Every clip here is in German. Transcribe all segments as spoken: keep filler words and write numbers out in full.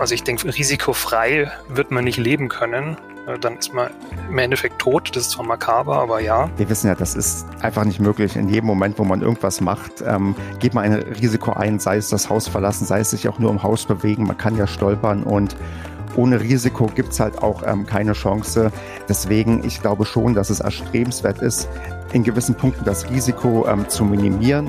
Also ich denke, risikofrei wird man nicht leben können. Dann ist man im Endeffekt tot. Das ist zwar makaber, aber ja. Wir wissen ja, das ist einfach nicht möglich. In jedem Moment, wo man irgendwas macht, ähm, geht man ein Risiko ein, sei es das Haus verlassen, sei es sich auch nur im Haus bewegen. Man kann ja stolpern und ohne Risiko gibt's halt auch ähm, keine Chance. Deswegen, ich glaube schon, dass es erstrebenswert ist, in gewissen Punkten das Risiko ähm, zu minimieren.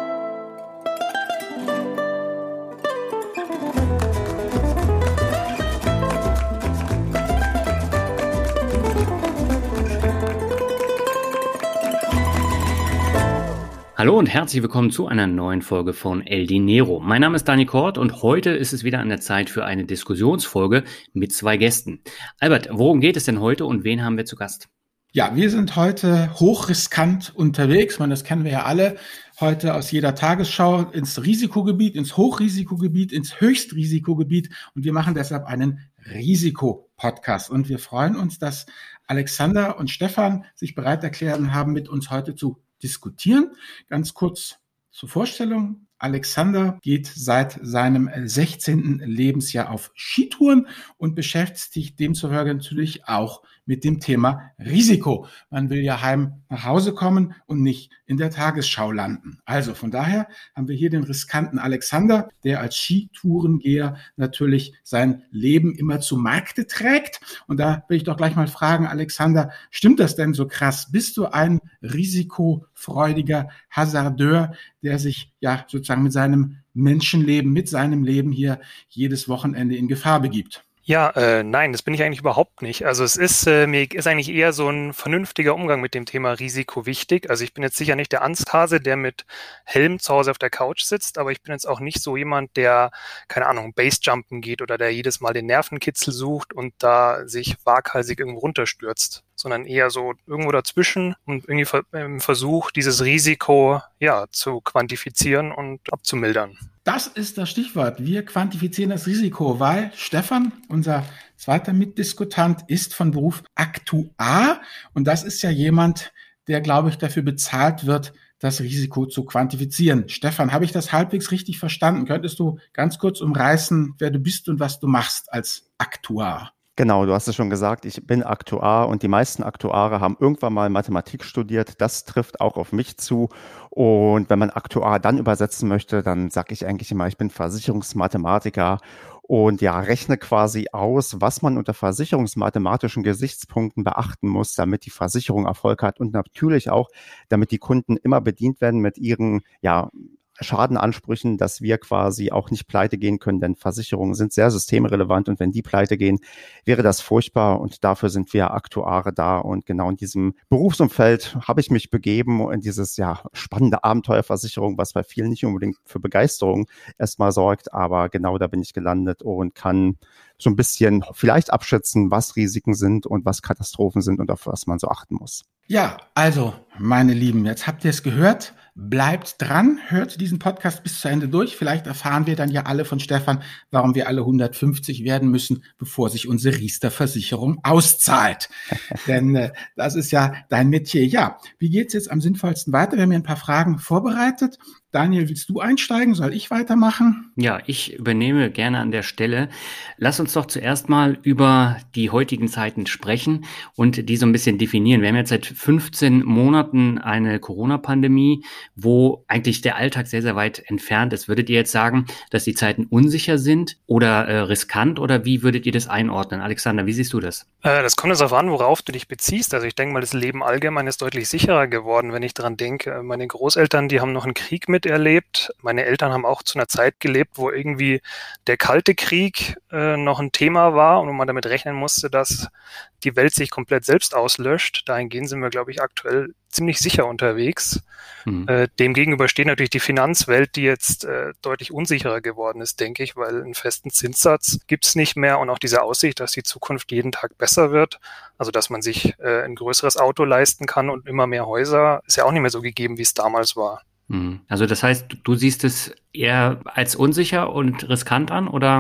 Hallo und herzlich willkommen zu einer neuen Folge von El Dinero. Mein Name ist Dani Kort und heute ist es wieder an der Zeit für eine Diskussionsfolge mit zwei Gästen. Albert, worum geht es denn heute und wen haben wir zu Gast? Ja, wir sind heute hochriskant unterwegs. Man, das kennen wir ja alle. Heute aus jeder Tagesschau ins Risikogebiet, ins Hochrisikogebiet, ins Höchstrisikogebiet. Und wir machen deshalb einen Risikopodcast. Und wir freuen uns, dass Alexander und Stefan sich bereit erklärt haben, mit uns heute zu diskutieren. Ganz kurz zur Vorstellung. Alexander geht seit seinem sechzehnten Lebensjahr auf Skitouren und beschäftigt sich demzufolge natürlich auch mit dem Thema Risiko. Man will ja heim nach Hause kommen und nicht in der Tagesschau landen. Also von daher haben wir hier den riskanten Alexander, der als Skitourengeher natürlich sein Leben immer zu Markte trägt. Und da will ich doch gleich mal fragen, Alexander, stimmt das denn so krass? Bist du ein risikofreudiger Hasardeur, der sich ja sozusagen mit seinem Menschenleben, mit seinem Leben hier jedes Wochenende in Gefahr begibt? Ja, äh, nein, das bin ich eigentlich überhaupt nicht. Also es ist, äh, mir ist eigentlich eher so ein vernünftiger Umgang mit dem Thema Risiko wichtig. Also ich bin jetzt sicher nicht der Angsthase, der mit Helm zu Hause auf der Couch sitzt, aber ich bin jetzt auch nicht so jemand, der, keine Ahnung, Basejumpen geht oder der jedes Mal den Nervenkitzel sucht und da sich waghalsig irgendwo runterstürzt, sondern eher so irgendwo dazwischen und irgendwie im Versuch, dieses Risiko, ja, zu quantifizieren und abzumildern. Das ist das Stichwort. Wir quantifizieren das Risiko, weil Stefan, unser zweiter Mitdiskutant, ist von Beruf Aktuar. Und das ist ja jemand, der, glaube ich, dafür bezahlt wird, das Risiko zu quantifizieren. Stefan, habe ich das halbwegs richtig verstanden? Könntest du ganz kurz umreißen, wer du bist und was du machst als Aktuar? Genau, du hast es schon gesagt, ich bin Aktuar und die meisten Aktuare haben irgendwann mal Mathematik studiert. Das trifft auch auf mich zu. Und wenn man Aktuar dann übersetzen möchte, dann sage ich eigentlich immer, ich bin Versicherungsmathematiker und ja, rechne quasi aus, was man unter versicherungsmathematischen Gesichtspunkten beachten muss, damit die Versicherung Erfolg hat und natürlich auch, damit die Kunden immer bedient werden mit ihren, ja, Schadenansprüchen, dass wir quasi auch nicht pleite gehen können, denn Versicherungen sind sehr systemrelevant und wenn die pleite gehen, wäre das furchtbar und dafür sind wir Aktuare da und genau in diesem Berufsumfeld habe ich mich begeben in dieses ja spannende Abenteuerversicherung, was bei vielen nicht unbedingt für Begeisterung erstmal sorgt, aber genau da bin ich gelandet und kann so ein bisschen vielleicht abschätzen, was Risiken sind und was Katastrophen sind und auf was man so achten muss. Ja, also, meine Lieben, jetzt habt ihr es gehört. Bleibt dran, hört diesen Podcast bis zu Ende durch. Vielleicht erfahren wir dann ja alle von Stefan, warum wir alle hundertfünfzig werden müssen, bevor sich unsere Riester-Versicherung auszahlt. Denn äh, das ist ja dein Metier. Ja, wie geht's jetzt am sinnvollsten weiter? Wir haben hier ein paar Fragen vorbereitet. Daniel, willst du einsteigen? Soll ich weitermachen? Ja, ich übernehme gerne an der Stelle. Lass uns doch zuerst mal über die heutigen Zeiten sprechen und die so ein bisschen definieren. Wir haben jetzt seit fünfzehn Monaten eine Corona-Pandemie, wo eigentlich der Alltag sehr, sehr weit entfernt ist. Würdet ihr jetzt sagen, dass die Zeiten unsicher sind oder äh, riskant oder wie würdet ihr das einordnen? Alexander, wie siehst du das? Äh, das kommt jetzt darauf an, worauf du dich beziehst. Also ich denke mal, das Leben allgemein ist deutlich sicherer geworden, wenn ich daran denke. Meine Großeltern, die haben noch einen Krieg miterlebt. Meine Eltern haben auch zu einer Zeit gelebt, wo irgendwie der Kalte Krieg äh, noch ein Thema war und wo man damit rechnen musste, dass die Welt sich komplett selbst auslöscht. Dahingehend sind wir, glaube ich, aktuell ziemlich sicher unterwegs. Mhm. Äh, demgegenüber steht natürlich die Finanzwelt, die jetzt äh, deutlich unsicherer geworden ist, denke ich, weil einen festen Zinssatz gibt's nicht mehr und auch diese Aussicht, dass die Zukunft jeden Tag besser wird, also dass man sich äh, ein größeres Auto leisten kann und immer mehr Häuser, ist ja auch nicht mehr so gegeben, wie es damals war. Also das heißt, du siehst es eher als unsicher und riskant an, oder?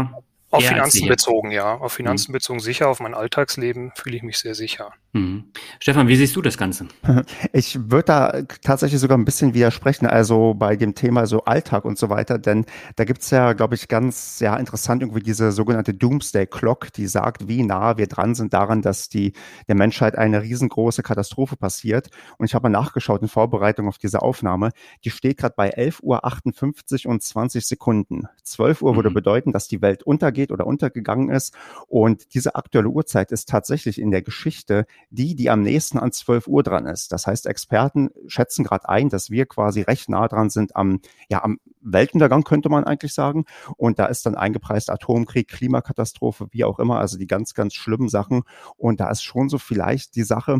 Auf Eher als Finanzen sicher. bezogen, ja. Auf Finanzen Mhm. bezogen sicher. Auf mein Alltagsleben fühle ich mich sehr sicher. Mhm. Stefan, wie siehst du das Ganze? Ich würde da tatsächlich sogar ein bisschen widersprechen, also bei dem Thema so Alltag und so weiter, denn da gibt's ja, glaube ich, ganz ja interessant irgendwie diese sogenannte Doomsday Clock, die sagt, wie nah wir dran sind daran, dass die der Menschheit eine riesengroße Katastrophe passiert. Und ich habe mal nachgeschaut in Vorbereitung auf diese Aufnahme, die steht gerade bei elf Uhr achtundfünfzig und zwanzig Sekunden. zwölf Uhr würde Mhm. bedeuten, dass die Welt untergeht oder untergegangen ist. Und diese aktuelle Uhrzeit ist tatsächlich in der Geschichte die, die am nächsten an zwölf Uhr dran ist. Das heißt, Experten schätzen gerade ein, dass wir quasi recht nah dran sind am, ja, am Weltuntergang, könnte man eigentlich sagen. Und da ist dann eingepreist Atomkrieg, Klimakatastrophe, wie auch immer, also die ganz, ganz schlimmen Sachen. Und da ist schon so vielleicht die Sache,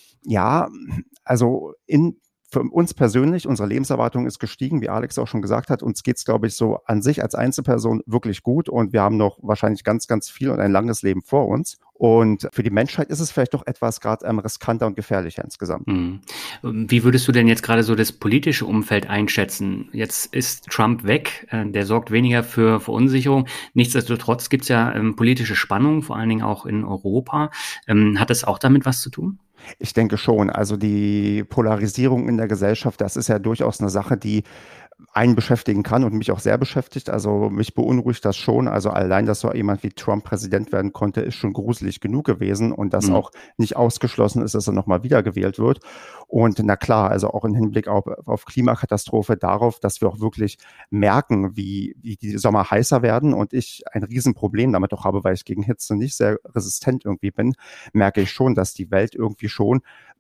ja, also in für uns persönlich, unsere Lebenserwartung ist gestiegen, wie Alex auch schon gesagt hat. Uns geht's, glaube ich, so an sich als Einzelperson wirklich gut und wir haben noch wahrscheinlich ganz, ganz viel und ein langes Leben vor uns. Und für die Menschheit ist es vielleicht doch etwas gerade ähm, riskanter und gefährlicher insgesamt. Mhm. Wie würdest du denn jetzt gerade so das politische Umfeld einschätzen? Jetzt ist Trump weg, äh, der sorgt weniger für Verunsicherung. Nichtsdestotrotz gibt es ja ähm, politische Spannungen, vor allen Dingen auch in Europa. Ähm, hat das auch damit was zu tun? Ich denke schon. Also die Polarisierung in der Gesellschaft, das ist ja durchaus eine Sache, die einen beschäftigen kann und mich auch sehr beschäftigt. Also mich beunruhigt das schon. Also allein, dass so jemand wie Trump Präsident werden konnte, ist schon gruselig genug gewesen und dass Mhm. auch nicht ausgeschlossen ist, dass er nochmal wiedergewählt wird. Und na klar, also auch im Hinblick auf, auf Klimakatastrophe darauf, dass wir auch wirklich merken, wie, wie die Sommer heißer werden und ich ein Riesenproblem damit auch habe, weil ich gegen Hitze nicht sehr resistent irgendwie bin, merke ich schon, dass die Welt irgendwie schon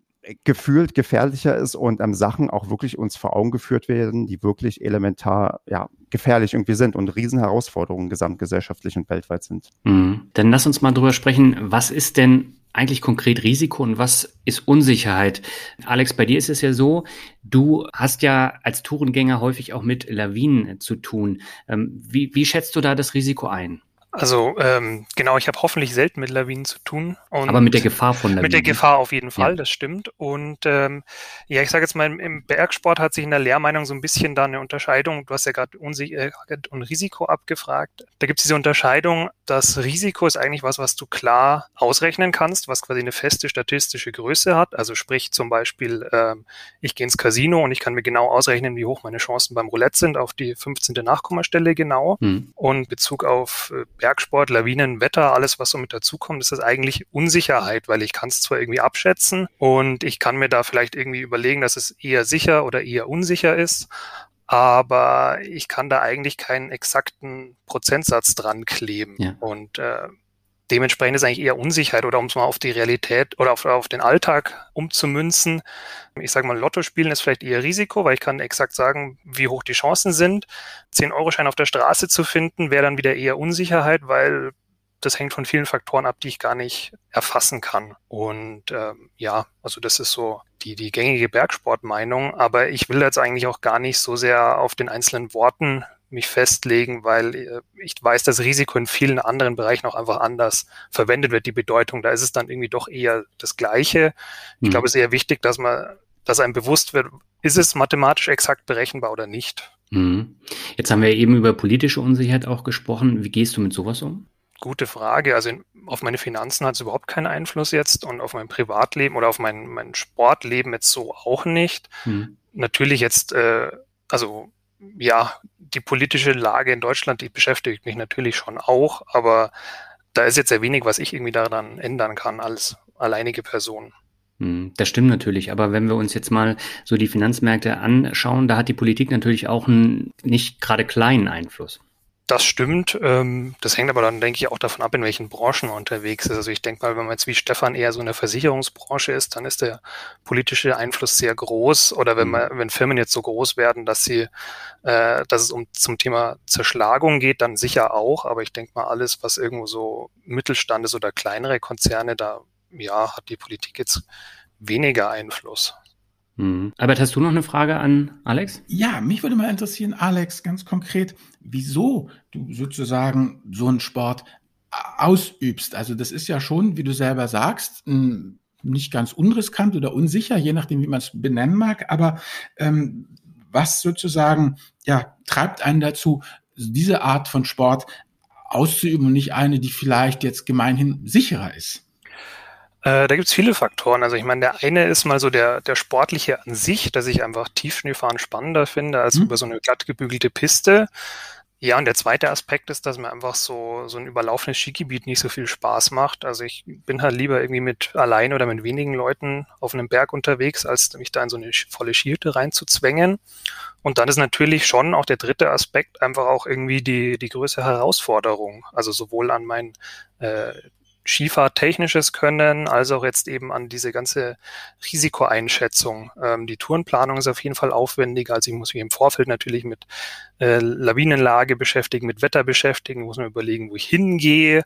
gefühlt gefährlicher ist und ähm, Sachen auch wirklich uns vor Augen geführt werden, die wirklich elementar ja, gefährlich irgendwie sind und Riesenherausforderungen gesamtgesellschaftlich und weltweit sind. Mhm. Dann lass uns mal drüber sprechen, was ist denn eigentlich konkret Risiko und was ist Unsicherheit? Alex, bei dir ist es ja so, du hast ja als Tourengänger häufig auch mit Lawinen zu tun. Ähm, wie, wie schätzt du da das Risiko ein? Also ähm, genau, ich habe hoffentlich selten mit Lawinen zu tun. Und Aber mit der Gefahr von Lawinen. Mit der Gefahr auf jeden Fall, Ja. das stimmt. Und ähm, ja, ich sage jetzt mal, im, im Bergsport hat sich in der Lehrmeinung so ein bisschen da eine Unterscheidung, du hast ja gerade Unsicherheit und Risiko abgefragt. Da gibt es diese Unterscheidung, das Risiko ist eigentlich was, was du klar ausrechnen kannst, was quasi eine feste statistische Größe hat. Also sprich zum Beispiel, ähm, ich gehe ins Casino und ich kann mir genau ausrechnen, wie hoch meine Chancen beim Roulette sind, auf die fünfzehnte Nachkommastelle genau. Hm. Und Bezug auf äh, Bergsport, Lawinen, Wetter, alles, was so mit dazukommt, ist das eigentlich Unsicherheit, weil ich kann es zwar irgendwie abschätzen und ich kann mir da vielleicht irgendwie überlegen, dass es eher sicher oder eher unsicher ist, aber ich kann da eigentlich keinen exakten Prozentsatz dran kleben. Ja. Und äh, dementsprechend ist eigentlich eher Unsicherheit oder um es mal auf die Realität oder auf, auf den Alltag umzumünzen. Ich sage mal, Lotto spielen ist vielleicht eher Risiko, weil ich kann exakt sagen, wie hoch die Chancen sind. zehn-Euro-Schein auf der Straße zu finden, wäre dann wieder eher Unsicherheit, weil das hängt von vielen Faktoren ab, die ich gar nicht erfassen kann. Und ähm, ja, also das ist so die, die gängige Bergsportmeinung. Aber ich will jetzt eigentlich auch gar nicht so sehr auf den einzelnen Worten mich festlegen, weil äh, ich weiß, dass Risiko in vielen anderen Bereichen auch einfach anders verwendet wird, die Bedeutung. Da ist es dann irgendwie doch eher das Gleiche. Ich Mhm. glaube, es ist eher wichtig, dass man, dass einem bewusst wird, ist es mathematisch exakt berechenbar oder nicht. Mhm. Jetzt haben wir eben über politische Unsicherheit auch gesprochen. Wie gehst du mit sowas um? Gute Frage. Also in, auf meine Finanzen hat es überhaupt keinen Einfluss jetzt und auf mein Privatleben oder auf mein, mein Sportleben jetzt so auch nicht. Mhm. Natürlich jetzt, äh, also ja, die politische Lage in Deutschland, die beschäftigt mich natürlich schon auch, aber da ist jetzt sehr wenig, was ich irgendwie daran ändern kann als alleinige Person. Mhm. Das stimmt natürlich, aber wenn wir uns jetzt mal so die Finanzmärkte anschauen, da hat die Politik natürlich auch einen nicht gerade kleinen Einfluss. Das stimmt. Ähm, das hängt aber dann, denke ich, auch davon ab, in welchen Branchen man unterwegs ist. Also ich denke mal, wenn man jetzt wie Stefan eher so in der Versicherungsbranche ist, dann ist der politische Einfluss sehr groß. Oder wenn man, wenn Firmen jetzt so groß werden, dass sie, äh, dass es um zum Thema Zerschlagung geht, dann sicher auch. Aber ich denke mal, alles, was irgendwo so Mittelstand ist oder kleinere Konzerne, da ja hat die Politik jetzt weniger Einfluss. Mhm. Albert, hast du noch eine Frage an Alex? Ja, mich würde mal interessieren, Alex, ganz konkret, wieso du sozusagen so einen Sport ausübst. Also das ist ja schon, wie du selber sagst, nicht ganz unriskant oder unsicher, je nachdem, wie man es benennen mag. Aber ähm, was sozusagen ja treibt einen dazu, diese Art von Sport auszuüben und nicht eine, die vielleicht jetzt gemeinhin sicherer ist? Äh, da gibt's viele Faktoren. Also ich meine, der eine ist mal so der, der sportliche an sich, dass ich einfach Tiefschneefahren spannender finde als Hm? über so eine glatt gebügelte Piste. Ja, und der zweite Aspekt ist, dass mir einfach so, so ein überlaufenes Skigebiet nicht so viel Spaß macht. Also ich bin halt lieber irgendwie mit allein oder mit wenigen Leuten auf einem Berg unterwegs, als mich da in so eine volle Skihütte reinzuzwängen. Und dann ist natürlich schon auch der dritte Aspekt einfach auch irgendwie die, die größere Herausforderung. Also sowohl an mein äh, Skifahrtechnisches Können, als auch jetzt eben an diese ganze Risikoeinschätzung. Ähm, die Tourenplanung ist auf jeden Fall aufwendiger, also ich muss mich im Vorfeld natürlich mit äh, Lawinenlage beschäftigen, mit Wetter beschäftigen, muss mir überlegen, wo ich hingehe.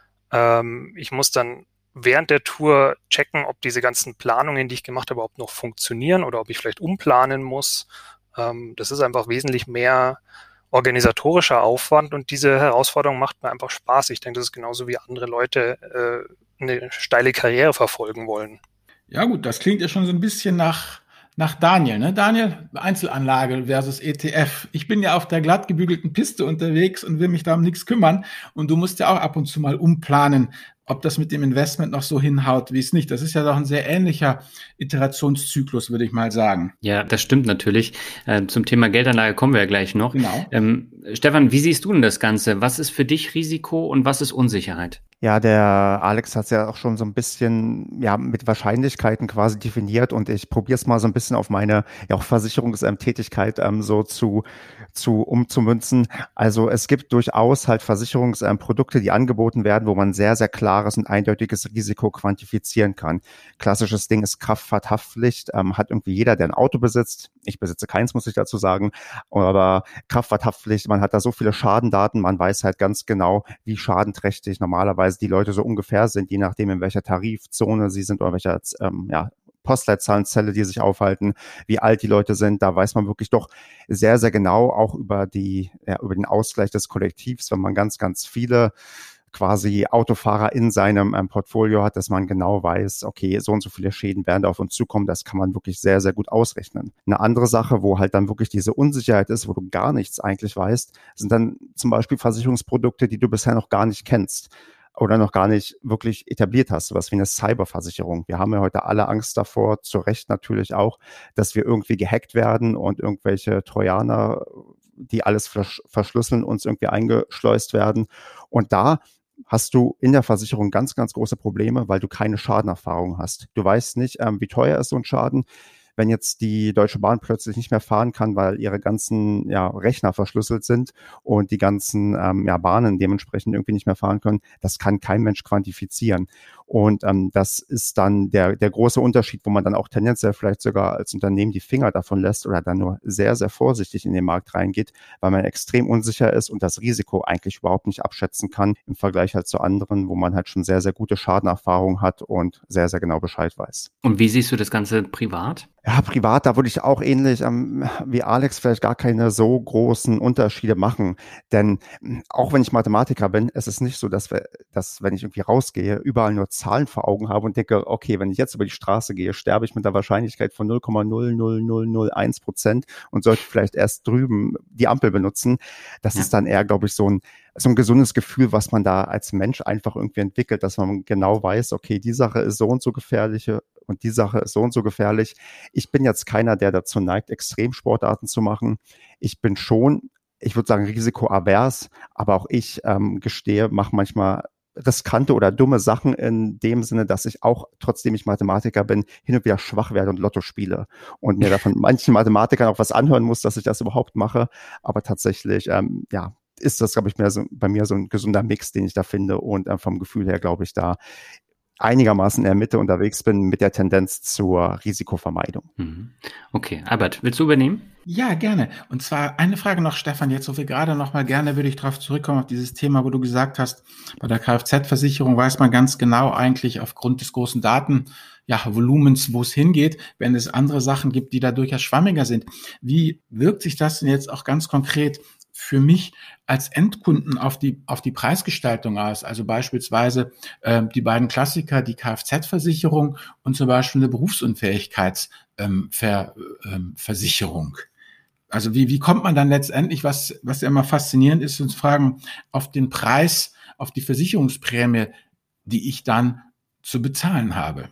Ähm, ich muss dann während der Tour checken, ob diese ganzen Planungen, die ich gemacht habe, überhaupt noch funktionieren oder ob ich vielleicht umplanen muss. Ähm, das ist einfach wesentlich mehr organisatorischer Aufwand und diese Herausforderung macht mir einfach Spaß. Ich denke, das ist genauso wie andere Leute äh, eine steile Karriere verfolgen wollen. Ja gut, das klingt ja schon so ein bisschen nach, nach Daniel, ne? Daniel, Einzelanlage versus E T F. Ich bin ja auf der glatt gebügelten Piste unterwegs und will mich da um nichts kümmern. Und du musst ja auch ab und zu mal umplanen, ob das mit dem Investment noch so hinhaut, wie es nicht. Das ist ja doch ein sehr ähnlicher Iterationszyklus, würde ich mal sagen. Ja, das stimmt natürlich. Äh, zum Thema Geldanlage kommen wir ja gleich noch. Genau. Ähm, Stefan, wie siehst du denn das Ganze? Was ist für dich Risiko und was ist Unsicherheit? Ja, der Alex hat es ja auch schon so ein bisschen ja mit Wahrscheinlichkeiten quasi definiert und ich probiere es mal so ein bisschen auf meine ja auch Versicherungstätigkeit ähm, so zu zu umzumünzen. Also es gibt durchaus halt Versicherungsprodukte, die angeboten werden, wo man sehr sehr klares und eindeutiges Risiko quantifizieren kann. Klassisches Ding ist Kraftfahrthaftpflicht, ähm, hat irgendwie jeder, der ein Auto besitzt. Ich besitze keins, muss ich dazu sagen, aber Kraftfahrthaftpflicht, man hat da so viele Schadendaten, man weiß halt ganz genau, wie schadenträchtig normalerweise die Leute so ungefähr sind, je nachdem, in welcher Tarifzone sie sind oder welcher ähm, ja, Postleitzahllenzelle, die sich aufhalten, wie alt die Leute sind. Da weiß man wirklich doch sehr, sehr genau auch über die, ja, über den Ausgleich des Kollektivs, wenn man ganz, ganz viele quasi Autofahrer in seinem ähm, Portfolio hat, dass man genau weiß, okay, so und so viele Schäden werden da auf uns zukommen, das kann man wirklich sehr, sehr gut ausrechnen. Eine andere Sache, wo halt dann wirklich diese Unsicherheit ist, wo du gar nichts eigentlich weißt, sind dann zum Beispiel Versicherungsprodukte, die du bisher noch gar nicht kennst oder noch gar nicht wirklich etabliert hast, sowas wie eine Cyberversicherung. Wir haben ja heute alle Angst davor, zu Recht natürlich auch, dass wir irgendwie gehackt werden und irgendwelche Trojaner, die alles versch- verschlüsseln, uns irgendwie eingeschleust werden. Und da hast du in der Versicherung ganz, ganz große Probleme, weil du keine Schadenerfahrung hast. Du weißt nicht, ähm, wie teuer ist so ein Schaden. Wenn jetzt die Deutsche Bahn plötzlich nicht mehr fahren kann, weil ihre ganzen ja, Rechner verschlüsselt sind und die ganzen ähm, ja, Bahnen dementsprechend irgendwie nicht mehr fahren können, das kann kein Mensch quantifizieren. Und ähm, das ist dann der, der große Unterschied, wo man dann auch tendenziell vielleicht sogar als Unternehmen die Finger davon lässt oder dann nur sehr, sehr vorsichtig in den Markt reingeht, weil man extrem unsicher ist und das Risiko eigentlich überhaupt nicht abschätzen kann im Vergleich halt zu anderen, wo man halt schon sehr, sehr gute Schadenerfahrung hat und sehr, sehr genau Bescheid weiß. Und wie siehst du das Ganze privat? Ja, privat, da würde ich auch ähnlich ähm, wie Alex vielleicht gar keine so großen Unterschiede machen. Denn auch wenn ich Mathematiker bin, ist es nicht so, dass, wir, dass wenn ich irgendwie rausgehe, überall nur Zahlen vor Augen habe und denke, okay, wenn ich jetzt über die Straße gehe, sterbe ich mit der Wahrscheinlichkeit von null Komma null null null null eins Prozent und sollte vielleicht erst drüben die Ampel benutzen. Das ja. ist dann eher, glaube ich, so ein so ein gesundes Gefühl, was man da als Mensch einfach irgendwie entwickelt, dass man genau weiß, okay, die Sache ist so und so gefährlich und die Sache ist so und so gefährlich. Ich bin jetzt keiner, der dazu neigt, Extremsportarten zu machen. Ich bin schon, ich würde sagen, risikoavers, aber auch ich ähm, gestehe, mache manchmal riskante oder dumme Sachen in dem Sinne, dass ich auch, trotzdem ich Mathematiker bin, hin und wieder schwach werde und Lotto spiele und mir da von manchen Mathematikern auch was anhören muss, dass ich das überhaupt mache. Aber tatsächlich, ähm, ja, ist das, glaube ich, mehr so, bei mir so ein gesunder Mix, den ich da finde und äh, vom Gefühl her, glaube ich, da einigermaßen in der Mitte unterwegs bin mit der Tendenz zur Risikovermeidung. Okay, Albert, willst du übernehmen? Ja, gerne. Und zwar eine Frage noch, Stefan, jetzt so wir gerade noch mal gerne würde ich darauf zurückkommen, auf dieses Thema, wo du gesagt hast, bei der Kfz-Versicherung weiß man ganz genau eigentlich aufgrund des großen Daten, ja, Volumens, wo es hingeht, wenn es andere Sachen gibt, die da durchaus schwammiger sind. Wie wirkt sich das denn jetzt auch ganz konkret für mich als Endkunden auf die auf die Preisgestaltung aus? Also beispielsweise äh, die beiden Klassiker, die Kfz-Versicherung und zum Beispiel eine Berufsunfähigkeitsversicherung. Ähm, Ver, ähm, Versicherung. Also wie, wie kommt man dann letztendlich, was, was ja immer faszinierend ist, uns fragen, auf den Preis, auf die Versicherungsprämie, die ich dann zu bezahlen habe?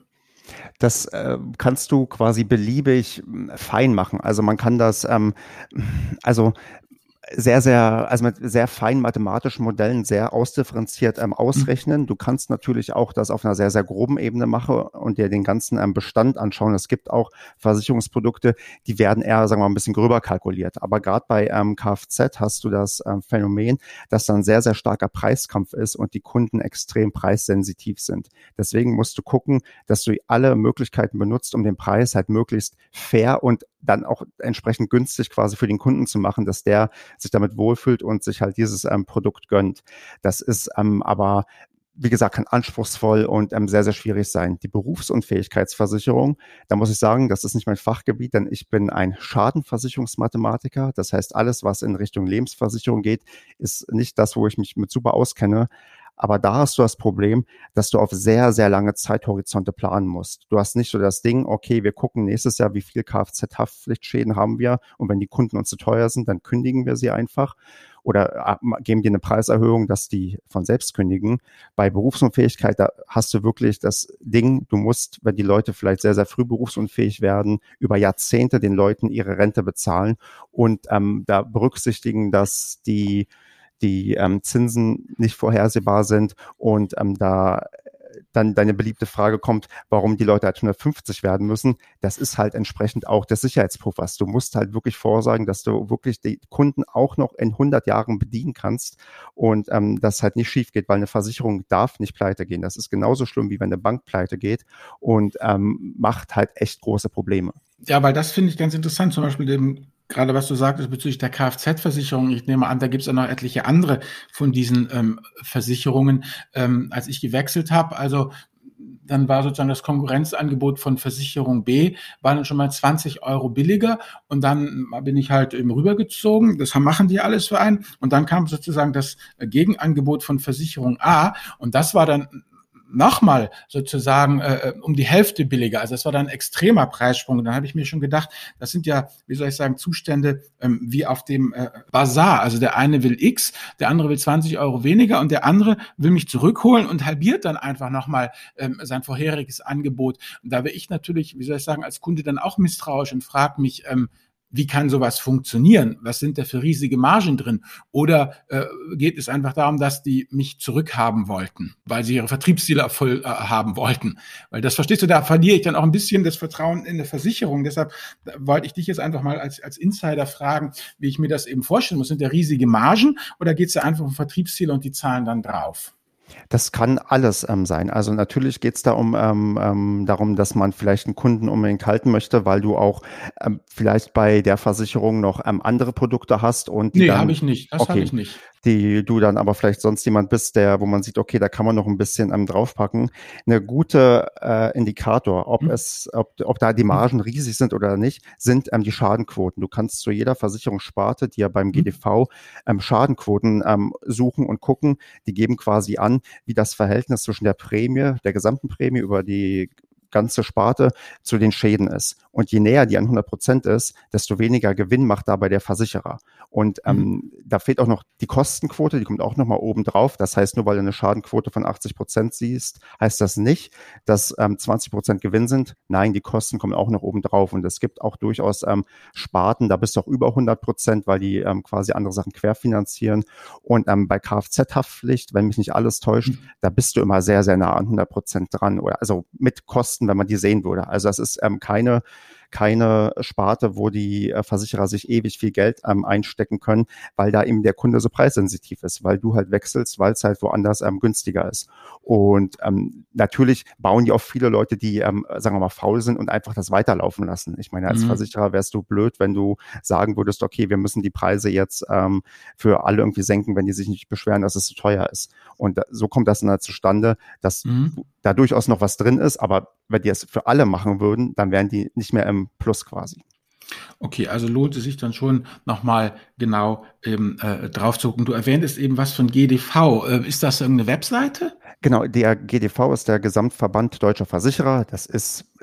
Das äh, kannst du quasi beliebig äh, fein machen. Also man kann das, ähm, also sehr, sehr, also mit sehr feinen mathematischen Modellen sehr ausdifferenziert ähm, ausrechnen. Du kannst natürlich auch das auf einer sehr, sehr groben Ebene machen und dir den ganzen ähm, Bestand anschauen. Es gibt auch Versicherungsprodukte, die werden eher, sagen wir mal, ein bisschen gröber kalkuliert. Aber gerade bei ähm, Kfz hast du das ähm, Phänomen, dass da ein sehr, sehr starker Preiskampf ist und die Kunden extrem preissensitiv sind. Deswegen musst du gucken, dass du alle Möglichkeiten benutzt, um den Preis halt möglichst fair und dann auch entsprechend günstig quasi für den Kunden zu machen, dass der sich damit wohlfühlt und sich halt dieses ähm, Produkt gönnt. Das ist ähm, aber, wie gesagt, kann anspruchsvoll und ähm, sehr, sehr schwierig sein. Die Berufsunfähigkeitsversicherung, da muss ich sagen, das ist nicht mein Fachgebiet, denn ich bin ein Schadenversicherungsmathematiker. Das heißt, alles, was in Richtung Lebensversicherung geht, ist nicht das, wo ich mich mit super auskenne. Aber da hast du das Problem, dass du auf sehr, sehr lange Zeithorizonte planen musst. Du hast nicht so das Ding, okay, wir gucken nächstes Jahr, wie viel Kfz-Haftpflichtschäden haben wir und wenn die Kunden uns zu teuer sind, dann kündigen wir sie einfach oder geben dir eine Preiserhöhung, dass die von selbst kündigen. Bei Berufsunfähigkeit, da hast du wirklich das Ding, du musst, wenn die Leute vielleicht sehr, sehr früh berufsunfähig werden, über Jahrzehnte den Leuten ihre Rente bezahlen und ähm, da berücksichtigen, dass die die ähm, Zinsen nicht vorhersehbar sind und ähm, da dann deine beliebte Frage kommt, warum die Leute halt hundertfünfzig werden müssen. Das ist halt entsprechend auch des Sicherheitspuffers. Du musst halt wirklich vorsagen, dass du wirklich die Kunden auch noch in hundert Jahren bedienen kannst und ähm, das halt nicht schief geht, weil eine Versicherung darf nicht pleite gehen. Das ist genauso schlimm, wie wenn eine Bank pleite geht und ähm, macht halt echt große Probleme. Ja, weil das finde ich ganz interessant, zum Beispiel dem gerade was du sagtest bezüglich der Kfz-Versicherung, ich nehme an, da gibt es auch noch etliche andere von diesen ähm, Versicherungen. Ähm, als ich gewechselt habe, also dann war sozusagen das Konkurrenzangebot von Versicherung B, war dann schon mal zwanzig Euro billiger und dann bin ich halt eben rübergezogen, das machen die alles für einen und dann kam sozusagen das Gegenangebot von Versicherung A und das war dann nochmal sozusagen äh, um die Hälfte billiger. Also das war dann ein extremer Preissprung. Und dann habe ich mir schon gedacht, das sind ja, wie soll ich sagen, Zustände ähm, wie auf dem äh, Bazar. Also der eine will X, der andere will zwanzig Euro weniger und der andere will mich zurückholen und halbiert dann einfach nochmal ähm, sein vorheriges Angebot. Und da wäre ich natürlich, wie soll ich sagen, als Kunde dann auch misstrauisch und frage mich, ähm, wie kann sowas funktionieren? Was sind da für riesige Margen drin? Oder äh, geht es einfach darum, dass die mich zurückhaben wollten, weil sie ihre Vertriebsziele erfüll, äh, haben wollten? Weil das verstehst du, da verliere ich dann auch ein bisschen das Vertrauen in eine Versicherung. Deshalb wollte ich dich jetzt einfach mal als, als Insider fragen, wie ich mir das eben vorstellen muss. Sind da riesige Margen oder geht es da einfach um Vertriebsziele und die zahlen dann drauf? Das kann alles ähm, sein. Also natürlich geht es da um ähm, ähm, darum, dass man vielleicht einen Kunden unbedingt halten möchte, weil du auch ähm, vielleicht bei der Versicherung noch ähm, andere Produkte hast und die nee, dann. habe ich nicht. Das okay, habe ich nicht. Die du dann aber vielleicht sonst jemand bist, der, wo man sieht, okay, da kann man noch ein bisschen ähm, draufpacken. Eine gute äh, Indikator, ob hm. es, ob, ob da die Margen riesig sind oder nicht, sind ähm, die Schadenquoten. Du kannst zu jeder Versicherungssparte, die ja beim G D V ähm, Schadenquoten ähm, suchen und gucken. Die geben quasi an, wie das Verhältnis zwischen der Prämie, der gesamten Prämie über die ganze Sparte zu den Schäden ist. Und je näher die an hundert Prozent ist, desto weniger Gewinn macht dabei der Versicherer. Und ähm, mhm. da fehlt auch noch die Kostenquote, die kommt auch nochmal oben drauf. Das heißt, nur weil du eine Schadenquote von achtzig Prozent siehst, heißt das nicht, dass ähm, zwanzig Prozent Gewinn sind. Nein, die Kosten kommen auch noch oben drauf. Und es gibt auch durchaus ähm, Sparten, da bist du auch über hundert Prozent, weil die ähm, quasi andere Sachen querfinanzieren. Und ähm, bei Kfz-Haftpflicht, wenn mich nicht alles täuscht, mhm. da bist du immer sehr, sehr nah an hundert Prozent dran. Oder also mit Kosten, wenn man die sehen würde. Also es ist ähm, keine keine Sparte, wo die äh, Versicherer sich ewig viel Geld ähm, einstecken können, weil da eben der Kunde so preissensitiv ist, weil du halt wechselst, weil es halt woanders ähm, günstiger ist. Und ähm, natürlich bauen die auch viele Leute, die, ähm, sagen wir mal, faul sind und einfach das weiterlaufen lassen. Ich meine, als mhm. Versicherer wärst du blöd, wenn du sagen würdest, okay, wir müssen die Preise jetzt ähm, für alle irgendwie senken, wenn die sich nicht beschweren, dass es zu teuer ist. Und da, so kommt das dann halt zustande, dass mhm. da durchaus noch was drin ist, aber wenn die es für alle machen würden, dann wären die nicht mehr im Plus quasi. Okay, also lohnt es sich dann schon nochmal genau eben, äh, drauf zu gucken. Du erwähntest eben was von G D V. Äh, ist das irgendeine Webseite? Genau, der G D V ist der Gesamtverband Deutscher Versicherer. Das ist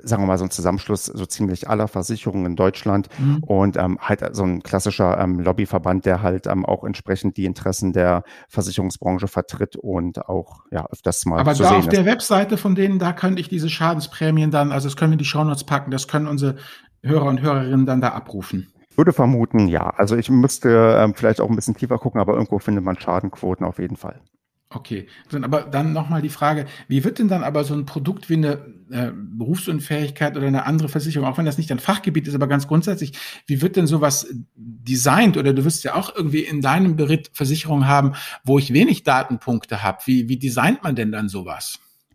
sagen wir mal, so ein Zusammenschluss so ziemlich aller Versicherungen in Deutschland mhm. und ähm, halt so ein klassischer ähm, Lobbyverband, der halt ähm, auch entsprechend die Interessen der Versicherungsbranche vertritt und auch ja öfters mal Aber zu da sehen auf ist. der Webseite von denen, da könnte ich diese Schadensprämien dann, also das können wir in die Shownotes packen, das können unsere Hörer und Hörerinnen dann da abrufen. Ich würde vermuten, ja. Also ich müsste ähm, vielleicht auch ein bisschen tiefer gucken, aber irgendwo findet man Schadenquoten auf jeden Fall. Okay, aber dann nochmal die Frage, wie wird denn dann aber so ein Produkt wie eine äh, Berufsunfähigkeit oder eine andere Versicherung, auch wenn das nicht dein Fachgebiet ist, aber ganz grundsätzlich, wie wird denn sowas designt? Oder du wirst ja auch irgendwie in deinem Beritt Versicherungen haben, wo ich wenig Datenpunkte habe. Wie, wie designt man denn dann sowas?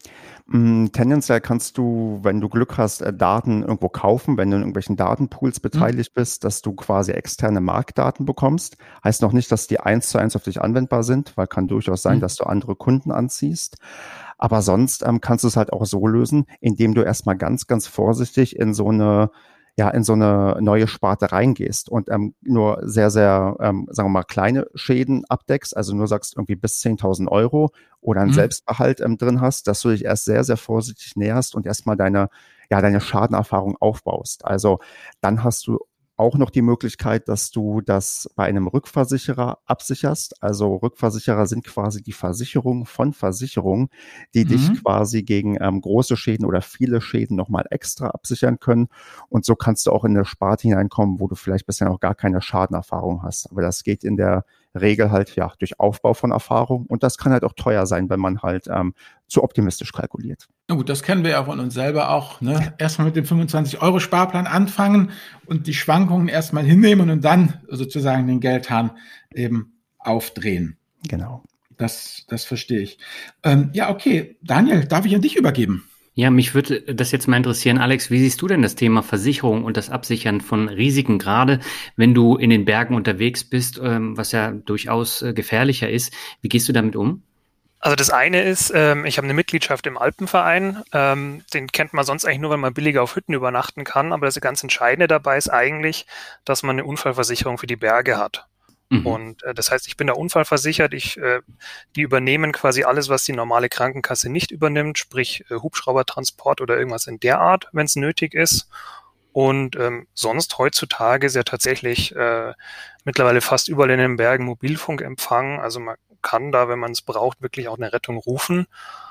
Mm, tendenziell kannst du, wenn du Glück hast, äh, Daten irgendwo kaufen, wenn du in irgendwelchen Datenpools beteiligt mhm. bist, dass du quasi externe Marktdaten bekommst. Heißt noch nicht, dass die eins zu eins auf dich anwendbar sind, weil kann durchaus sein, mhm. dass du andere Kunden anziehst. Aber sonst ähm, kannst du es halt auch so lösen, indem du erstmal ganz, ganz vorsichtig in so eine ja in so eine neue Sparte reingehst und ähm, nur sehr, sehr, ähm, sagen wir mal, kleine Schäden abdeckst, also nur sagst irgendwie bis zehntausend Euro oder einen mhm. Selbstbehalt ähm, drin hast, dass du dich erst sehr, sehr vorsichtig näherst und erstmal deine, ja, deine Schadenerfahrung aufbaust. Also dann hast du auch noch die Möglichkeit, dass du das bei einem Rückversicherer absicherst. Also Rückversicherer sind quasi die Versicherung von Versicherungen, die mhm. dich quasi gegen ähm, große Schäden oder viele Schäden nochmal extra absichern können. Und so kannst du auch in eine Sparte hineinkommen, wo du vielleicht bisher noch gar keine Schadenerfahrung hast. Aber das geht in der Regel halt ja durch Aufbau von Erfahrung und das kann halt auch teuer sein, wenn man halt ähm, zu optimistisch kalkuliert. Na gut, das kennen wir ja von uns selber auch. Ne? Erstmal mit dem fünfundzwanzig-Euro-Sparplan anfangen und die Schwankungen erstmal hinnehmen und dann sozusagen den Geldhahn eben aufdrehen. Genau. Das, das verstehe ich. Ähm, ja, okay. Daniel, darf ich an dich übergeben? Ja, mich würde das jetzt mal interessieren, Alex, wie siehst du denn das Thema Versicherung und das Absichern von Risiken, gerade wenn du in den Bergen unterwegs bist, ähm, was ja durchaus äh, gefährlicher ist. Wie gehst du damit um? Also das eine ist, ähm, ich habe eine Mitgliedschaft im Alpenverein, ähm, den kennt man sonst eigentlich nur, wenn man billiger auf Hütten übernachten kann, aber das ganz Entscheidende dabei ist eigentlich, dass man eine Unfallversicherung für die Berge hat. Mhm. Und äh, das heißt, ich bin da unfallversichert, ich, äh, die übernehmen quasi alles, was die normale Krankenkasse nicht übernimmt, sprich äh, Hubschraubertransport oder irgendwas in der Art, wenn es nötig ist. Und ähm, sonst heutzutage ist ja tatsächlich äh, mittlerweile fast überall in den Bergen Mobilfunkempfang, also man kann da, wenn man es braucht, wirklich auch eine Rettung rufen.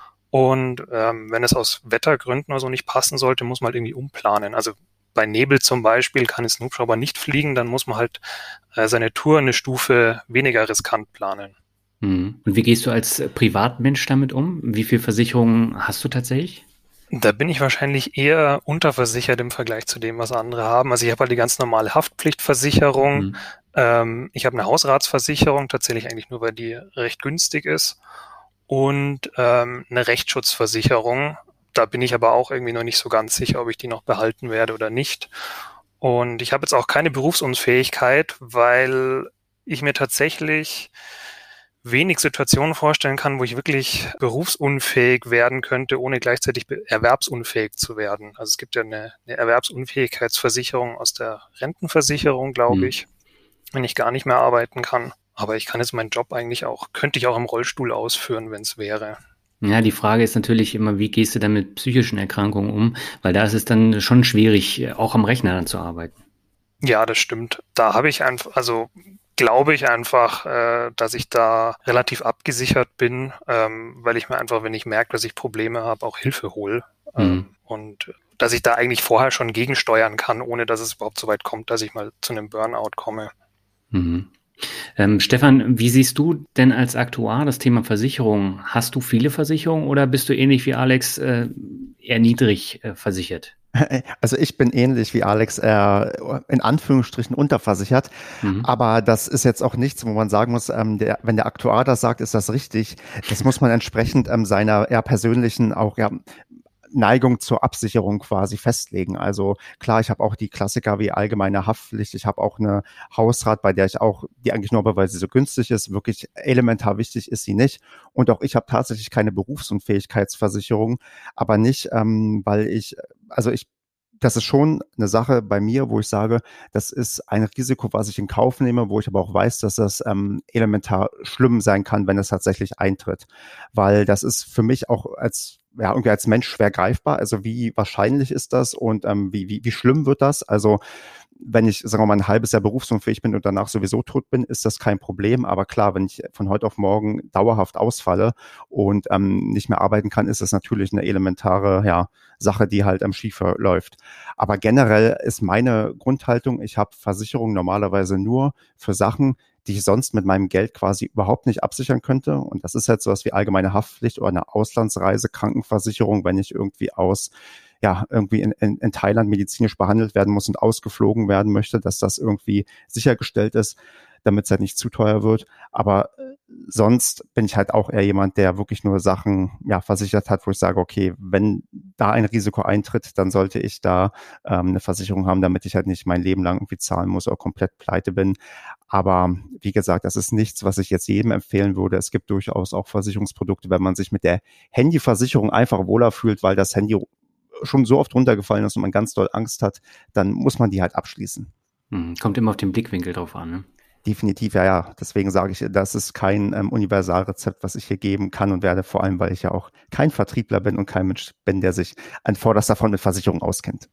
Und ähm, wenn es aus Wettergründen oder so nicht passen sollte, muss man halt irgendwie umplanen. Also bei Nebel zum Beispiel kann es ein Hubschrauber nicht fliegen, dann muss man halt äh, seine Tour eine Stufe weniger riskant planen. Mhm. Und wie gehst du als Privatmensch damit um? Wie viel Versicherungen hast du tatsächlich? Da bin ich wahrscheinlich eher unterversichert im Vergleich zu dem, was andere haben. Also ich habe halt die ganz normale Haftpflichtversicherung. Mhm. Ähm, ich habe eine Hausratsversicherung, tatsächlich eigentlich nur, weil die recht günstig ist. Und ähm, eine Rechtsschutzversicherung. Da bin ich aber auch irgendwie noch nicht so ganz sicher, ob ich die noch behalten werde oder nicht. Und ich habe jetzt auch keine Berufsunfähigkeit, weil ich mir tatsächlich wenig Situationen vorstellen kann, wo ich wirklich berufsunfähig werden könnte, ohne gleichzeitig erwerbsunfähig zu werden. Also es gibt ja eine, eine Erwerbsunfähigkeitsversicherung aus der Rentenversicherung, glaube mhm. ich, wenn ich gar nicht mehr arbeiten kann. Aber ich kann jetzt meinen Job eigentlich auch, könnte ich auch im Rollstuhl ausführen, wenn es wäre. Ja, die Frage ist natürlich immer, wie gehst du dann mit psychischen Erkrankungen um? Weil da ist es dann schon schwierig, auch am Rechner dann zu arbeiten. Ja, das stimmt. Da habe ich einfach, also glaube ich einfach, äh, dass ich da relativ abgesichert bin, ähm, weil ich mir einfach, wenn ich merke, dass ich Probleme habe, auch Hilfe hole. Mhm. Ähm, und dass ich da eigentlich vorher schon gegensteuern kann, ohne dass es überhaupt so weit kommt, dass ich mal zu einem Burnout komme. Mhm. Ähm, Stefan, wie siehst du denn als Aktuar das Thema Versicherung? Hast du viele Versicherungen oder bist du ähnlich wie Alex äh, eher niedrig äh, versichert? Also ich bin ähnlich wie Alex äh, in Anführungsstrichen unterversichert, mhm. aber das ist jetzt auch nichts, wo man sagen muss, ähm, der, wenn der Aktuar das sagt, ist das richtig. Das muss man entsprechend ähm, seiner eher persönlichen auch ja Neigung zur Absicherung quasi festlegen. Also klar, ich habe auch die Klassiker wie allgemeine Haftpflicht, ich habe auch eine Hausrat, bei der ich auch, die eigentlich nur, weil sie so günstig ist, wirklich elementar wichtig ist sie nicht. Und auch ich habe tatsächlich keine Berufsunfähigkeitsversicherung, aber nicht, ähm, weil ich, also ich das ist schon eine Sache bei mir, wo ich sage, das ist ein Risiko, was ich in Kauf nehme, wo ich aber auch weiß, dass das ähm, elementar schlimm sein kann, wenn es tatsächlich eintritt. Weil das ist für mich auch als ja irgendwie als Mensch schwer greifbar. Also wie wahrscheinlich ist das und ähm, wie, wie, wie schlimm wird das? Also wenn ich, sagen wir mal, ein halbes Jahr berufsunfähig bin und danach sowieso tot bin, ist das kein Problem. Aber klar, wenn ich von heute auf morgen dauerhaft ausfalle und ähm, nicht mehr arbeiten kann, ist das natürlich eine elementare ja, Sache, die halt am Schiefer läuft. Aber generell ist meine Grundhaltung, ich habe Versicherungen normalerweise nur für Sachen, die ich sonst mit meinem Geld quasi überhaupt nicht absichern könnte. Und das ist halt sowas wie allgemeine Haftpflicht oder eine Auslandsreise, Krankenversicherung, wenn ich irgendwie aus ja, irgendwie in, in, in Thailand medizinisch behandelt werden muss und ausgeflogen werden möchte, dass das irgendwie sichergestellt ist, damit es halt nicht zu teuer wird. Aber sonst bin ich halt auch eher jemand, der wirklich nur Sachen ja versichert hat, wo ich sage, okay, wenn da ein Risiko eintritt, dann sollte ich da ähm, eine Versicherung haben, damit ich halt nicht mein Leben lang irgendwie zahlen muss oder komplett pleite bin. Aber wie gesagt, das ist nichts, was ich jetzt jedem empfehlen würde. Es gibt durchaus auch Versicherungsprodukte, wenn man sich mit der Handyversicherung einfach wohler fühlt, weil das Handy schon so oft runtergefallen ist und man ganz doll Angst hat, dann muss man die halt abschließen. Hm, kommt immer auf den Blickwinkel drauf an, ne? Definitiv, ja, ja. Deswegen sage ich, das ist kein ähm, Universalrezept, was ich hier geben kann und werde, vor allem, weil ich ja auch kein Vertriebler bin und kein Mensch bin, der sich an vorderster Front mit Versicherung auskennt.